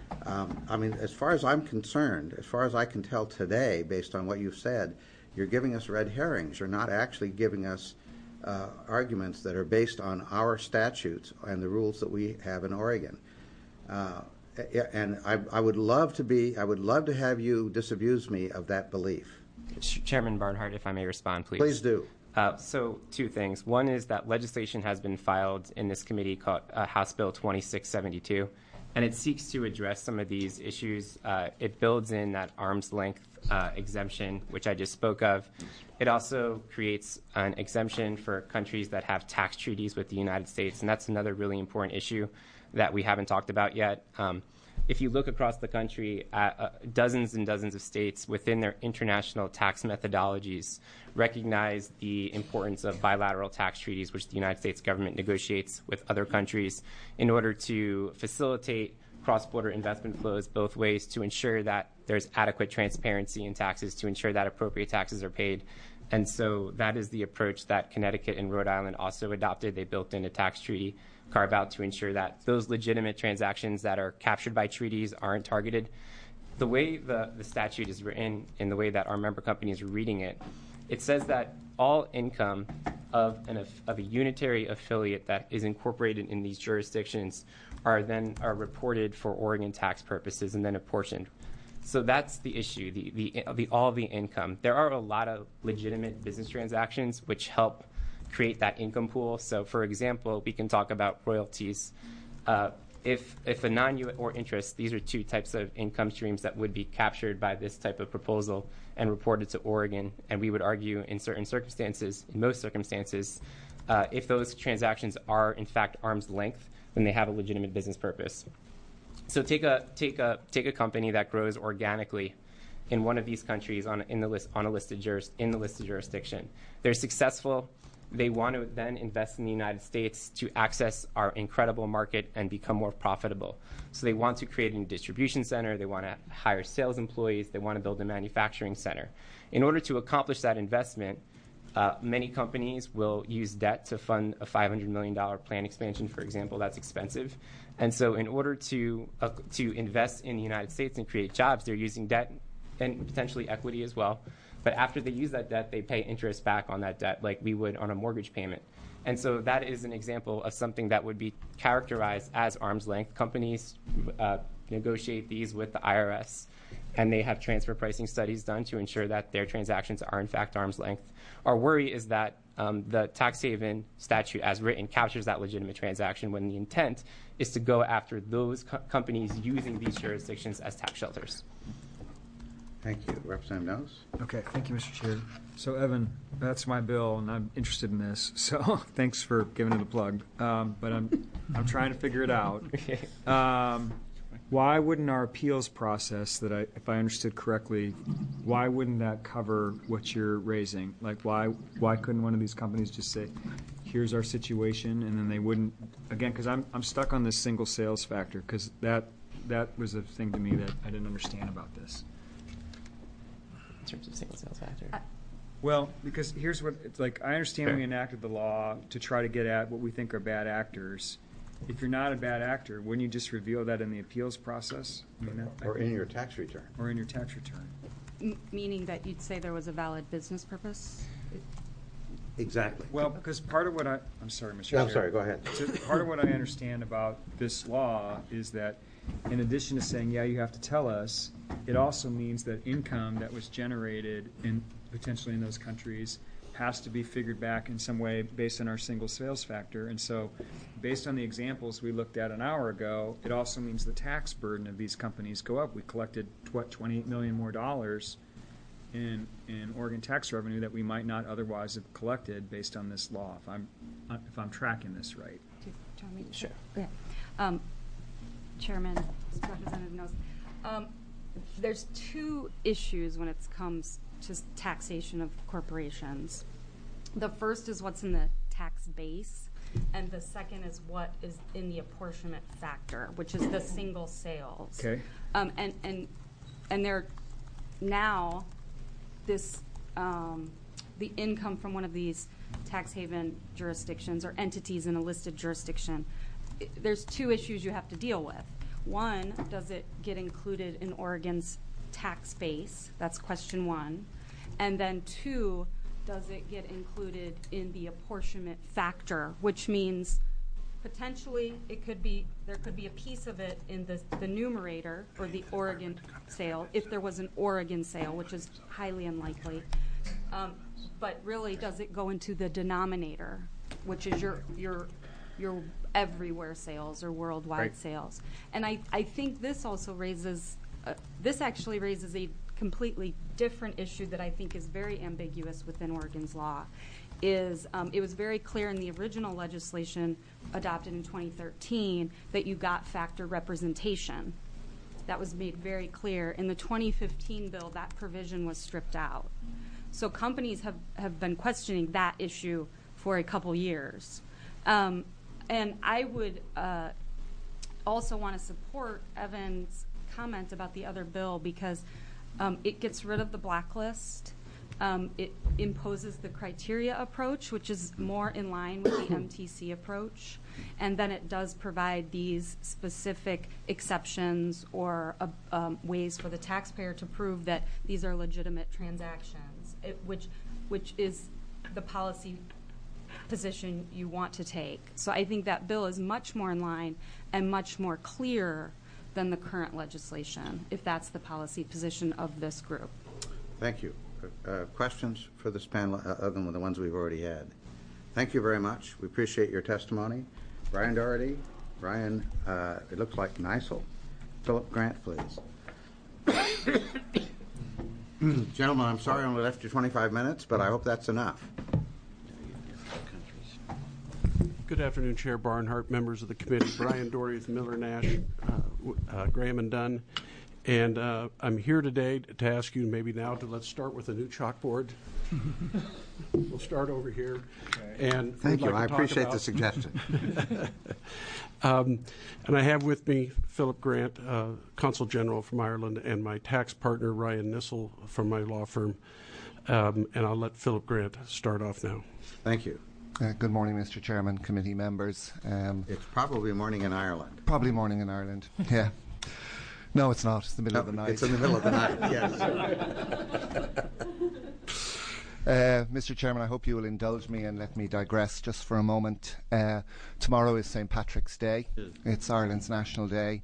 Um, I mean, as far as I'm concerned, as far as I can tell today, based on what you've said, you're giving us red herrings. You're not actually giving us uh, arguments that are based on our statutes and the rules that we have in Oregon. Uh, and I, I would love to be, I would love to have you disabuse me of that belief. Chairman Barnhart, if I may respond, please. Please do. Uh, so two things. One is that legislation has been filed in this committee called uh, House Bill twenty-six seventy-two, and it seeks to address some of these issues. Uh, it builds in that arm's length uh, exemption, which I just spoke of. It also creates an exemption for countries that have tax treaties with the United States, and that's another really important issue that we haven't talked about yet. Um, If you look across the country at uh, dozens and dozens of states within their international tax methodologies recognize the importance of bilateral tax treaties, which the United States government negotiates with other countries in order to facilitate cross-border investment flows both ways, to ensure that there's adequate transparency in taxes, to ensure that appropriate taxes are paid. And so that is the approach that Connecticut and Rhode Island also adopted. They built in a tax treaty carve out to ensure that those legitimate transactions that are captured by treaties aren't targeted. The way the, the statute is written and the way that our member companies are reading it, it says that all income of, an, of a unitary affiliate that is incorporated in these jurisdictions are then are reported for Oregon tax purposes and then apportioned. So that's the issue, the, the, the all the income. There are a lot of legitimate business transactions which help create that income pool. So, for example, we can talk about royalties. Uh, if if a non-U S or interest, these are two types of income streams that would be captured by this type of proposal and reported to Oregon. And we would argue in certain circumstances, in most circumstances, uh, if those transactions are in fact arm's length, then they have a legitimate business purpose. So take a take a take a company that grows organically in one of these countries on in the list on a listed juris, in the listed jurisdiction. They're successful. They want to then invest in the United States to access our incredible market and become more profitable. So they want to create a distribution center. They want to hire sales employees. They want to build a manufacturing center. In order to accomplish that investment, uh, many companies will use debt to fund a five hundred million dollars plant expansion, for example. That's expensive. And so in order to, uh, to invest in the United States and create jobs, they're using debt and potentially equity as well. But after they use that debt, they pay interest back on that debt like we would on a mortgage payment. And so that is an example of something that would be characterized as arm's length. Companies uh, negotiate these with the I R S, and they have transfer pricing studies done to ensure that their transactions are in fact arm's length. Our worry is that um, the tax haven statute as written captures that legitimate transaction when the intent is to go after those co- companies using these jurisdictions as tax shelters. Thank you. Representative Knowles? Okay, thank you, Mister Chair. So, Evan, that's my bill, and I'm interested in this. So, thanks for giving it a plug. Um, but I'm I'm trying to figure it out. Um, why wouldn't our appeals process, that I, if I understood correctly, why wouldn't that cover what you're raising? Like, why why couldn't one of these companies just say, "Here's our situation," and then they wouldn't? Again, because I'm I'm stuck on this single sales factor, because that that was a thing to me that I didn't understand about this. In terms of single sales factor. Uh, Well, because here's what it's like. I understand we enacted the law to try to get at what we think are bad actors. If you're not a bad actor, wouldn't you just reveal that in the appeals process? I mean, that, Or in your tax return? or in your tax return? M- meaning that you'd say there was a valid business purpose? Exactly. Well, because part of what I, I'm sorry, Mister Yeah, I'm Chair. sorry, go ahead. So part of what I understand about this law is that in addition to saying, yeah, you have to tell us, it also means that income that was generated in potentially in those countries has to be figured back in some way based on our single sales factor. And so based on the examples we looked at an hour ago, it also means the tax burden of these companies go up. We collected, what, twenty-eight million more dollars in in Oregon tax revenue that we might not otherwise have collected based on this law, if I'm if I'm tracking this right. Do you, do you want me to- Sure. Okay. Um, Chairman, Representative Knowles, um, there's two issues when it comes to taxation of corporations. The first is what's in the tax base, and the second is what is in the apportionment factor, which is the single sales. Okay. Um, and and and there now this um, the income from one of these tax haven jurisdictions or entities in a listed jurisdiction. I- There's two issues you have to deal with. One, does it get included in Oregon's tax base? That's question one. And then two, does it get included in the apportionment factor, which means potentially it could be, there could be a piece of it in the, the numerator or the Oregon sale, if there was an Oregon sale, which is highly unlikely. Um, but really, does it go into the denominator, which is your, your, your everywhere sales or worldwide Right. sales? And I, I think this also raises, uh, this actually raises a completely different issue that I think is very ambiguous within Oregon's law. Is um, it was very clear in the original legislation adopted in twenty thirteen that you got factor representation. That was made very clear. In the twenty fifteen bill, that provision was stripped out. So companies have, have been questioning that issue for a couple years. Um, and I would uh, also want to support Evan's comment about the other bill because um, it gets rid of the blacklist. Um, it imposes the criteria approach, which is more in line with the M T C approach. And then it does provide these specific exceptions or uh, um, ways for the taxpayer to prove that these are legitimate transactions, it, which, which is the policy position you want to take. So I think that bill is much more in line and much more clear than the current legislation, if that's the policy position of this group. Thank you. Uh, questions for this panel uh, other than the ones we've already had? Thank you very much. We appreciate your testimony. Brian Doherty, Brian, uh, it looks like Nisel. Philip Grant, please. Gentlemen, I'm sorry I only left you twenty-five minutes, but I hope that's enough. Good afternoon, Chair Barnhart, members of the committee. Brian Doherty with Miller Nash, uh, w- uh, Graham and Dunn. And uh, I'm here today to ask you maybe now to let's start with a new chalkboard. We'll start over here. And Thank we'd you. like I to talk appreciate about- the suggestion. um, and I have with me Philip Grant, uh, Consul General from Ireland, and my tax partner, Ryan Nissel, from my law firm. Um, and I'll let Philip Grant start off now. Thank you. Uh, good morning, Mister Chairman, committee members. Um, It's probably morning in Ireland. probably morning in Ireland. Yeah. No, it's not. It's the middle No, of the night. It's in the middle of the night, yes. Uh, Mister Chairman, I hope you will indulge me and let me digress just for a moment. Uh, tomorrow is Saint Patrick's Day. It's Ireland's National Day.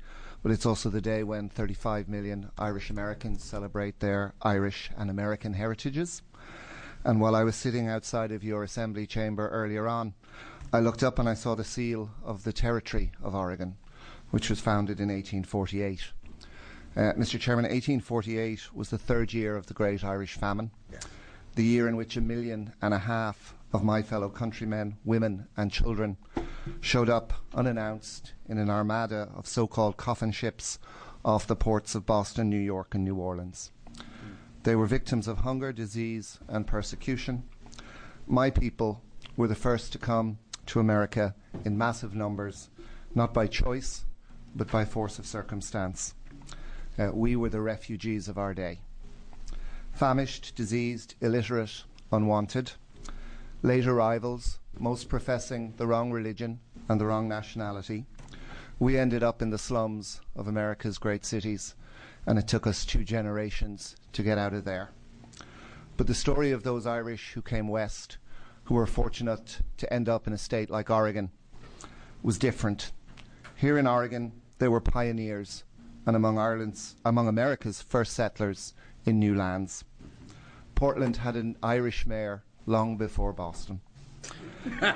but it's also the day when thirty-five million Irish Americans celebrate their Irish and American heritages. And while I was sitting outside of your assembly chamber earlier on, I looked up and I saw the seal of the territory of Oregon, which was founded in eighteen forty-eight. Uh, Mister Chairman, eighteen forty-eight was the third year of the Great Irish Famine, yes. The year in which a million and a half of my fellow countrymen, women and children showed up unannounced in an armada of so-called coffin ships off the ports of Boston, New York and New Orleans. They were victims of hunger, disease and persecution. My people were the first to come to America in massive numbers, not by choice, but by force of circumstance. Uh, we were the refugees of our day. Famished, diseased, illiterate, unwanted. Late arrivals, most professing the wrong religion and the wrong nationality. We ended up in the slums of America's great cities, and it took us two generations to get out of there. But the story of those Irish who came west, who were fortunate to end up in a state like Oregon, was different. Here in Oregon, they were pioneers and among Ireland's, among America's first settlers in new lands. Portland had an Irish mayor long before Boston. uh,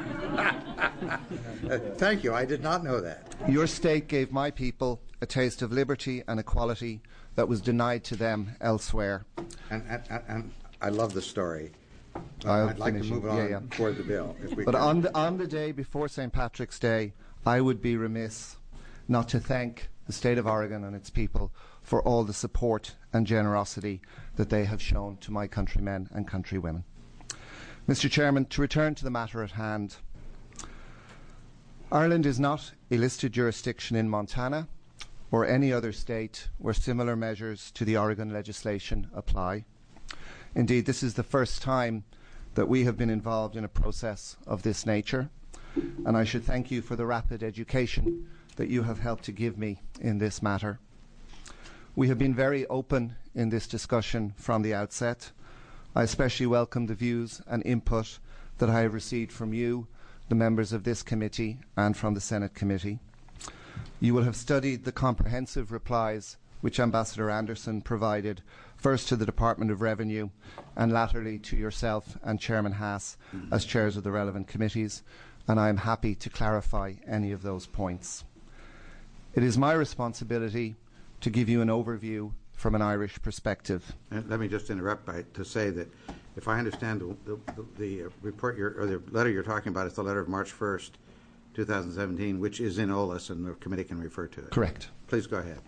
thank you. I did not know that. Your state gave my people a taste of liberty and equality that was denied to them elsewhere. And, and, and I love the story. I'll I'd like to move on yeah, yeah. toward the bill. If we but can. on the, on the day before Saint Patrick's Day, I would be remiss not to thank the state of Oregon and its people for all the support and generosity that they have shown to my countrymen and countrywomen. Mister Chairman, to return to the matter at hand, Ireland is not a listed jurisdiction in Montana or any other state where similar measures to the Oregon legislation apply. Indeed, this is the first time that we have been involved in a process of this nature, and I should thank you for the rapid education that you have helped to give me in this matter. We have been very open in this discussion from the outset. I especially welcome the views and input that I have received from you, the members of this committee, and from the Senate committee. You will have studied the comprehensive replies which Ambassador Anderson provided, first to the Department of Revenue and latterly to yourself and Chairman Haas as chairs of the relevant committees, and I am happy to clarify any of those points. It is my responsibility to give you an overview from an Irish perspective. Uh, let me just interrupt by to say that if I understand the, the, the uh, report you're, or the letter you're talking about is the letter of March first, two thousand seventeen, which is in O L A S and the committee can refer to it. Correct. Please go ahead.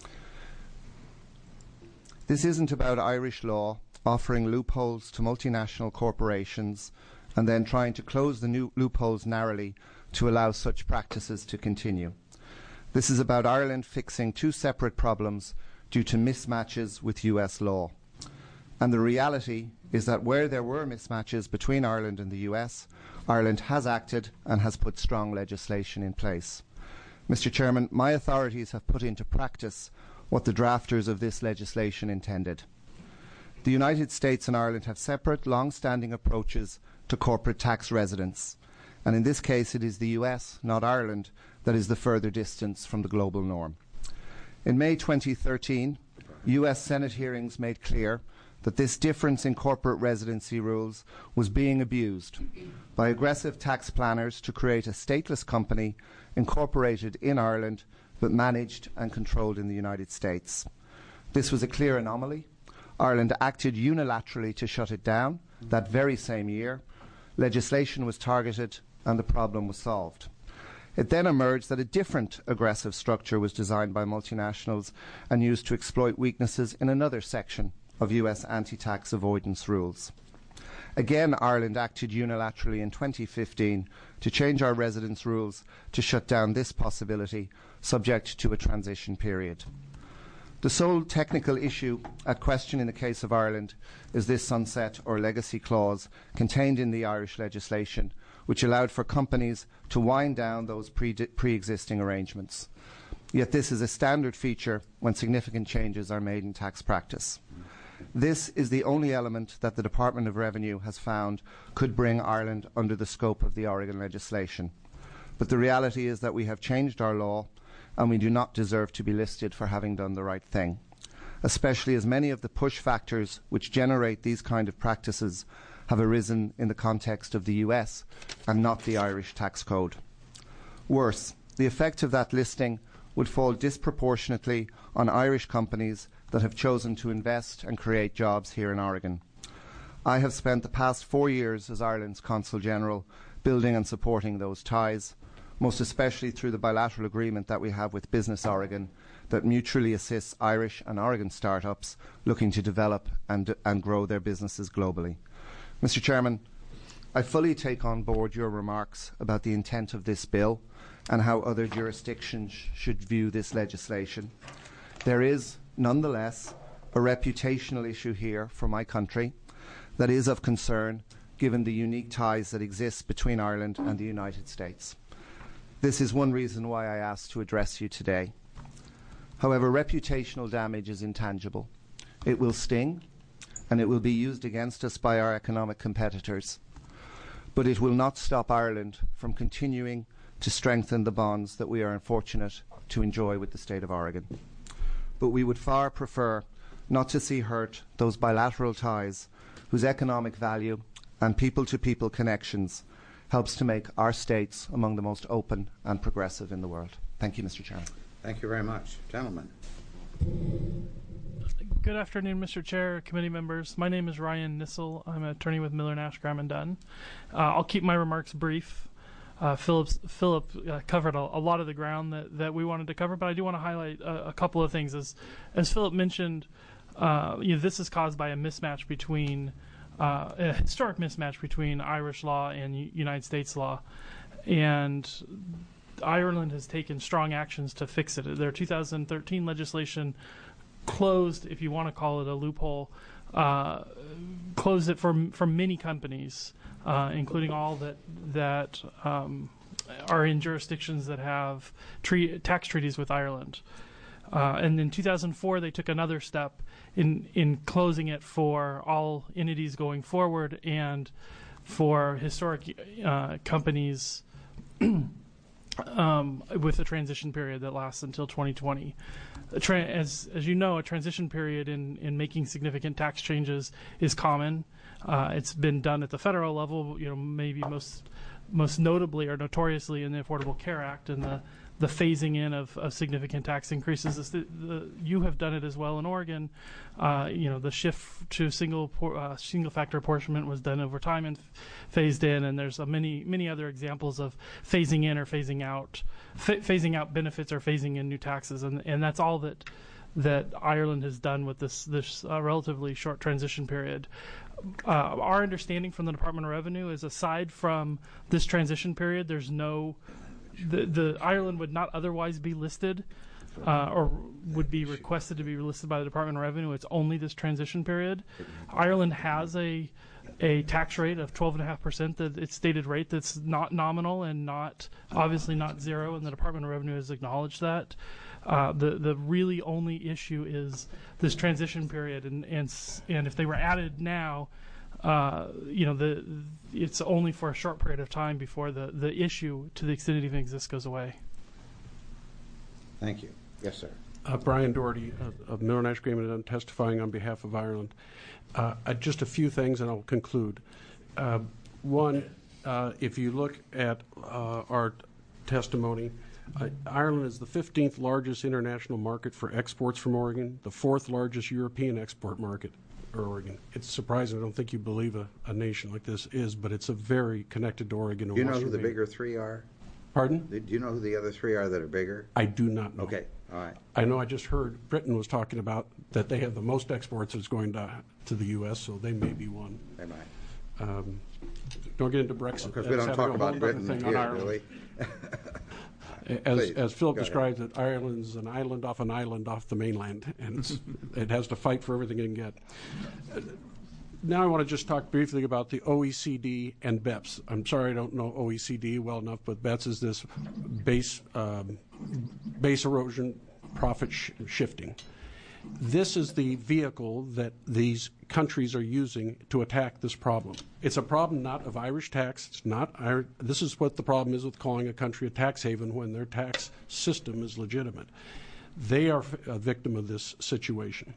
This isn't about Irish law offering loopholes to multinational corporations and then trying to close the new loopholes narrowly to allow such practices to continue. This is about Ireland fixing two separate problems due to mismatches with U S law. And the reality is that where there were mismatches between Ireland and the U S, Ireland has acted and has put strong legislation in place. Mister Chairman, my authorities have put into practice what the drafters of this legislation intended. The United States and Ireland have separate, long-standing approaches to corporate tax residence, and in this case it is the U S, not Ireland, that is the further distance from the global norm. In May twenty thirteen, U S Senate hearings made clear that this difference in corporate residency rules was being abused by aggressive tax planners to create a stateless company incorporated in Ireland but managed and controlled in the United States. This was a clear anomaly. Ireland acted unilaterally to shut it down. That very same year, legislation was targeted and the problem was solved. It then emerged that a different aggressive structure was designed by multinationals and used to exploit weaknesses in another section of U S anti-tax avoidance rules. Again, Ireland acted unilaterally in twenty fifteen to change our residence rules to shut down this possibility, subject to a transition period. The sole technical issue at question in the case of Ireland is this sunset or legacy clause contained in the Irish legislation, which allowed for companies to wind down those pre- pre-existing arrangements. Yet this is a standard feature when significant changes are made in tax practice. This is the only element that the Department of Revenue has found could bring Ireland under the scope of the Oregon legislation. But the reality is that we have changed our law and we do not deserve to be listed for having done the right thing, especially as many of the push factors which generate these kind of practices have arisen in the context of the U S and not the Irish tax code. Worse, the effect of that listing would fall disproportionately on Irish companies that have chosen to invest and create jobs here in Oregon. I have spent the past four years as Ireland's Consul General building and supporting those ties, most especially through the bilateral agreement that we have with Business Oregon that mutually assists Irish and Oregon startups looking to develop and, and grow their businesses globally. Mister Chairman, I fully take on board your remarks about the intent of this bill and how other jurisdictions should view this legislation. There is, nonetheless, a reputational issue here for my country that is of concern given the unique ties that exist between Ireland and the United States. This is one reason why I asked to address you today. However, reputational damage is intangible. It will sting, and it will be used against us by our economic competitors. But it will not stop Ireland from continuing to strengthen the bonds that we are fortunate to enjoy with the state of Oregon. But we would far prefer not to see hurt those bilateral ties whose economic value and people-to-people connections helps to make our states among the most open and progressive in the world. Thank you, Mister Chairman. Thank you very much. Gentlemen. Good afternoon, Mister Chair, committee members. My name is Ryan Nissel. I'm an attorney with Miller Nash Graham and Dunn. Uh, I'll keep my remarks brief. Uh, Philip's, Philip uh, covered a, a lot of the ground that, that we wanted to cover, but I do want to highlight a, a couple of things. As, as Philip mentioned, uh, you know, this is caused by a mismatch between, uh, a historic mismatch between Irish law and U- United States law. And Ireland has taken strong actions to fix it. Their two thousand thirteen legislation closed, if you want to call it a loophole, uh, closed it for for many companies, uh, including all that that um, are in jurisdictions that have tre- tax treaties with Ireland. Uh, and in two thousand four, they took another step in in closing it for all entities going forward and for historic uh, companies um, with a transition period that lasts until twenty twenty. Tra- as as you know, a transition period in, in making significant tax changes is common. Uh, it's been done at the federal level, you know, maybe most most notably or notoriously in the Affordable Care Act and the, the phasing in of, of significant tax increases. The, the, you have done it as well in Oregon. Uh, you know, the shift to single uh, single factor apportionment was done over time and f- phased in, and there's a many many other examples of phasing in or phasing out, f- phasing out benefits or phasing in new taxes, and and that's all that that Ireland has done with this this uh, relatively short transition period. Uh, our understanding from the Department of Revenue is, aside from this transition period, there's no the the Ireland would not otherwise be listed. Uh, or would be requested to be listed by the Department of Revenue. It's only this transition period. Ireland has a a tax rate of twelve point five percent, that its stated rate that's not nominal and not obviously not zero, and the Department of Revenue has acknowledged that. Uh, the the really only issue is this transition period, and and and if they were added now, uh, you know, the it's only for a short period of time before the the issue, to the extent it even exists, goes away. Thank you. Yes, sir. Uh, Brian Doherty of, of Miller Nash Graham and Dunn, testifying on behalf of Ireland. Uh, uh, just a few things, and I'll conclude. Uh, one, uh, if you look at uh, our testimony, uh, Ireland is the fifteenth largest international market for exports from Oregon, the fourth largest European export market for Oregon. It's surprising. I don't think you believe a, a nation like this is, but it's a very connected to Oregon. Do you know who the bigger three are? Pardon? Do you know who the other three are that are bigger? I do not know. Okay, all right. I know I just heard Britain was talking about that they have the most exports that's going to to the U S, so they may be one. They might. Um, don't get into Brexit. Because we don't talk about Britain here, do we? As, Please, as Philip go describes it, Ireland's an island off an island off the mainland, and it's, it has to fight for everything it can get. Now I want to just talk briefly about the O E C D and B E P S. I'm sorry I don't know O E C D well enough, but B E P S is this base um, base erosion profit sh- shifting. This is the vehicle that these countries are using to attack this problem. It's a problem not of Irish tax. It's not. Ir- this is what the problem is with calling a country a tax haven when their tax system is legitimate. They are a victim of this situation.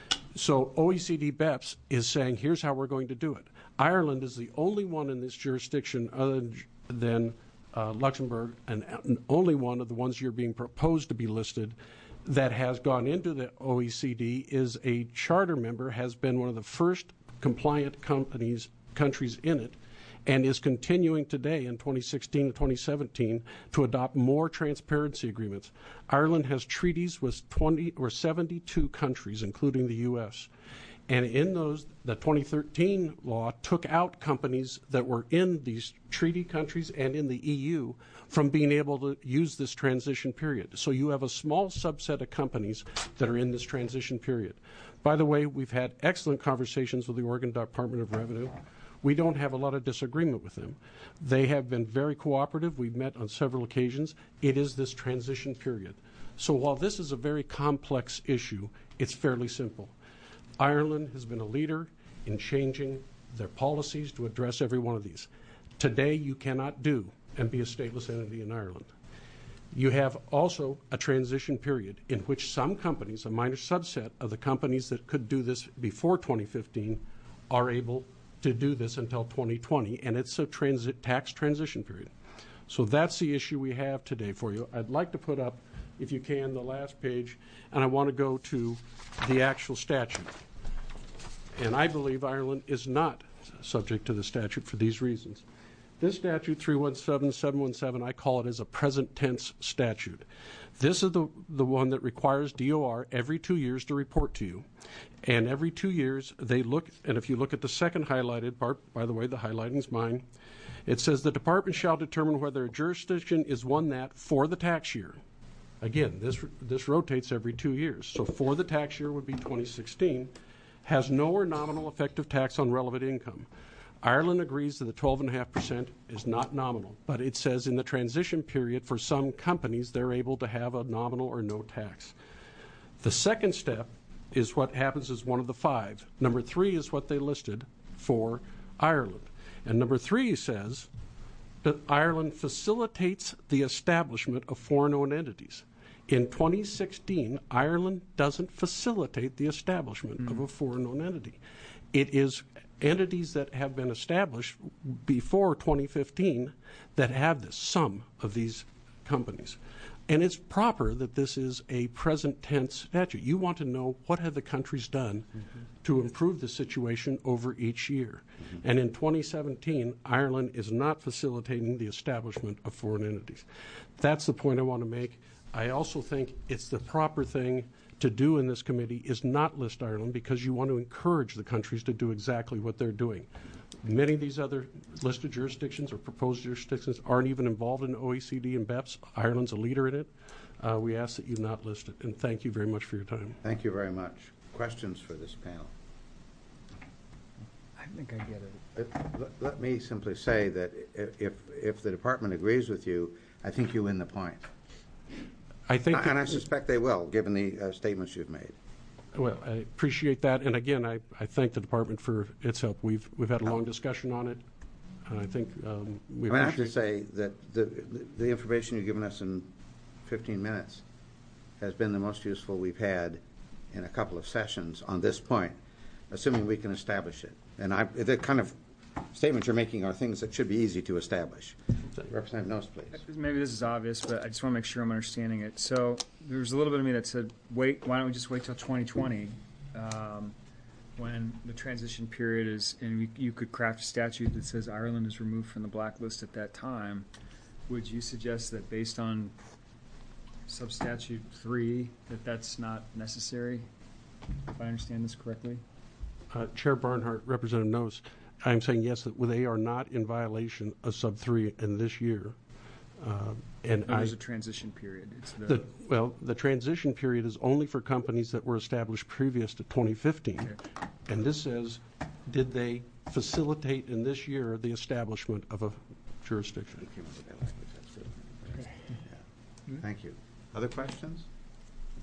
So O E C D BEPS is saying, here's how we're going to do it. Ireland is the only one in this jurisdiction other than uh, Luxembourg, and only one of the ones you're being proposed to be listed that has gone into the O E C D, is a charter member, has been one of the first compliant companies, countries in it, and is continuing today in twenty sixteen and twenty seventeen to adopt more transparency agreements. Ireland has treaties with twenty or seventy-two countries, including the U S, and in those, the twenty thirteen law took out companies that were in these treaty countries and in the E U from being able to use this transition period. So you have a small subset of companies that are in this transition period. By the way, we've had excellent conversations with the Oregon Department of Revenue. We don't have a lot of disagreement with them. They have been very cooperative. We've met on several occasions. It is this transition period. So while this is a very complex issue, it's fairly simple. Ireland has been a leader in changing their policies to address every one of these. Today, you cannot do and be a stateless entity in Ireland. You have also a transition period in which some companies, a minor subset of the companies that could do this before twenty fifteen, are able to do this until twenty twenty, and it's a transit tax transition period. So that's the issue we have today for you. I'd like to put up, if you can, the last page, and I want to go to the actual statute. And I believe Ireland is not subject to the statute for these reasons. This statute, three one seven seven one seven, I call it as a present tense statute. This is the, the one that requires D O R every two years to report to you. And every two years they look, and if you look at the second highlighted part, by the way, the highlighting's mine, it says the department shall determine whether a jurisdiction is one that for the tax year. Again, this, this rotates every two years. So for the tax year would be twenty sixteen, has no or nominal effective tax on relevant income. Ireland agrees that the twelve point five percent is not nominal, but it says in the transition period for some companies they're able to have a nominal or no tax. The second step is what happens as one of the five. Number three is what they listed for Ireland. And number three says that Ireland facilitates the establishment of foreign-owned entities. In twenty sixteen, Ireland doesn't facilitate the establishment mm-hmm. of a foreign-owned entity. It is entities that have been established before twenty fifteen that have this, some of these companies. And it's proper that this is a present tense statute. You want to know what have the countries done mm-hmm. to improve the situation over each year. Mm-hmm. And in twenty seventeen, Ireland is not facilitating the establishment of foreign entities. That's the point I want to make. I also think it's the proper thing to do in this committee is not list Ireland, because you want to encourage the countries to do exactly what they're doing. Many of these other listed jurisdictions or proposed jurisdictions aren't even involved in O E C D and BEPS. Ireland's a leader in it. Uh, we ask that you not list it, and thank you very much for your time. Thank you very much. Questions for this panel? I think I get it. Uh, let, let me simply say that if, if the department agrees with you, I think you win the point. I think, and I suspect they will, given the uh, statements you've made. Well, I appreciate that, and again, I, I thank the department for its help. We've we've had a long discussion on it, and I think um, we. I, mean, I have to say that the, the the information you've given us in fifteen minutes has been the most useful we've had in a couple of sessions on this point, assuming we can establish it. And I, the kind of statements you're making are things that should be easy to establish. Representative Noss, please. Maybe this is obvious, but I just want to make sure I'm understanding it. So there's a little bit of me that said, wait, why don't we just wait till twenty twenty um, when the transition period is, and we, you could craft a statute that says Ireland is removed from the blacklist at that time. Would you suggest that based on substatute three that that's not necessary, if I understand this correctly? Uh, Chair Barnhart, Representative Noss, I'm saying yes, that they are not in violation of sub three in this year. Uh, and no, there's I, a transition period. It's the, the, well, the transition period is only for companies that were established previous to twenty fifteen. Okay. And this says, did they facilitate in this year the establishment of a jurisdiction? Okay. Thank you. Other questions?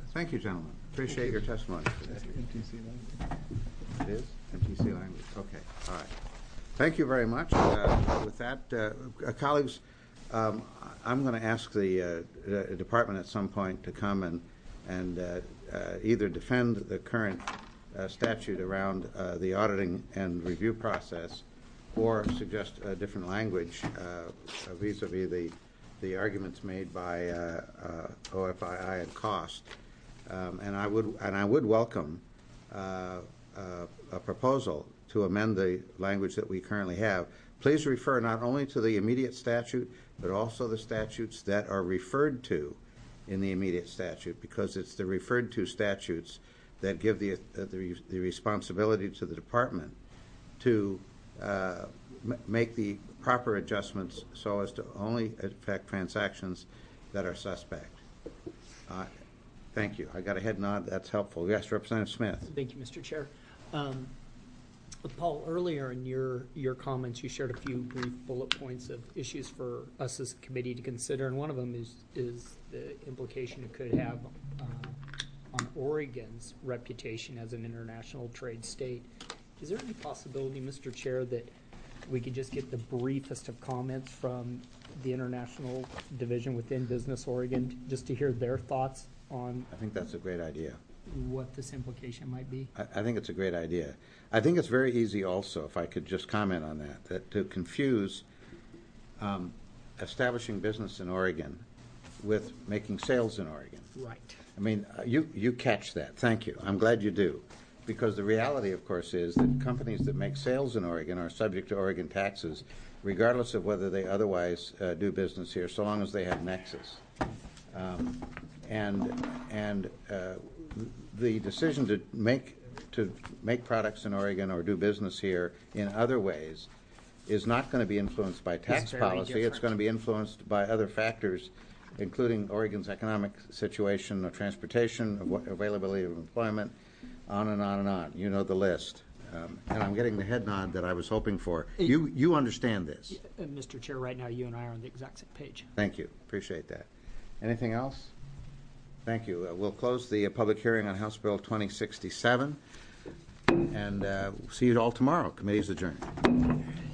Thank you, gentlemen. Appreciate your testimony. M T C language. It is? M T C language. Okay, all right. Thank you very much. Uh, with that, uh, colleagues, um, I'm going to ask the, uh, the department at some point to come and, and uh, uh, either defend the current uh, statute around uh, the auditing and review process or suggest a different language uh, vis-a-vis the, the arguments made by uh, uh, O F I I and cost. Um, and I would and I would welcome uh, uh, a proposal to amend the language that we currently have. Please refer not only to the immediate statute, but also the statutes that are referred to in the immediate statute, because it's the referred to statutes that give the uh, the, the responsibility to the department to uh, m make the proper adjustments so as to only affect transactions that are suspect. Uh, Thank you. I got a head nod. That's helpful. Yes, Representative Smith. Thank you, Mister Chair. Um, Paul, earlier in your, your comments, you shared a few brief bullet points of issues for us as a committee to consider, and one of them is, is the implication it could have uh, on Oregon's reputation as an international trade state. Is there any possibility, Mister Chair, that we could just get the briefest of comments from the international division within Business Oregon, just to hear their thoughts on I think that's a great idea. what this implication might be? I, I think it's a great idea. I think it's very easy also, if I could just comment on that, that to confuse um, establishing business in Oregon with making sales in Oregon. Right. I mean, uh, you, you catch that. Thank you. I'm glad you do. Because the reality, of course, is that companies that make sales in Oregon are subject to Oregon taxes, regardless of whether they otherwise uh, do business here, so long as they have nexus. Um, and and uh, the decision to make to make products in Oregon or do business here in other ways is not going to be influenced by tax policy. Different. It's going to be influenced by other factors, including Oregon's economic situation, of transportation, of availability of employment, on and on and on. You know the list. Um, and I'm getting the head nod that I was hoping for. You you understand this. Uh, Mister Chair, right now you and I are on the exact same page. Thank you. Appreciate that. Anything else? Thank you. Uh, we'll close the uh, public hearing on House Bill twenty sixty-seven. And uh, see you all tomorrow. Committee's adjourned.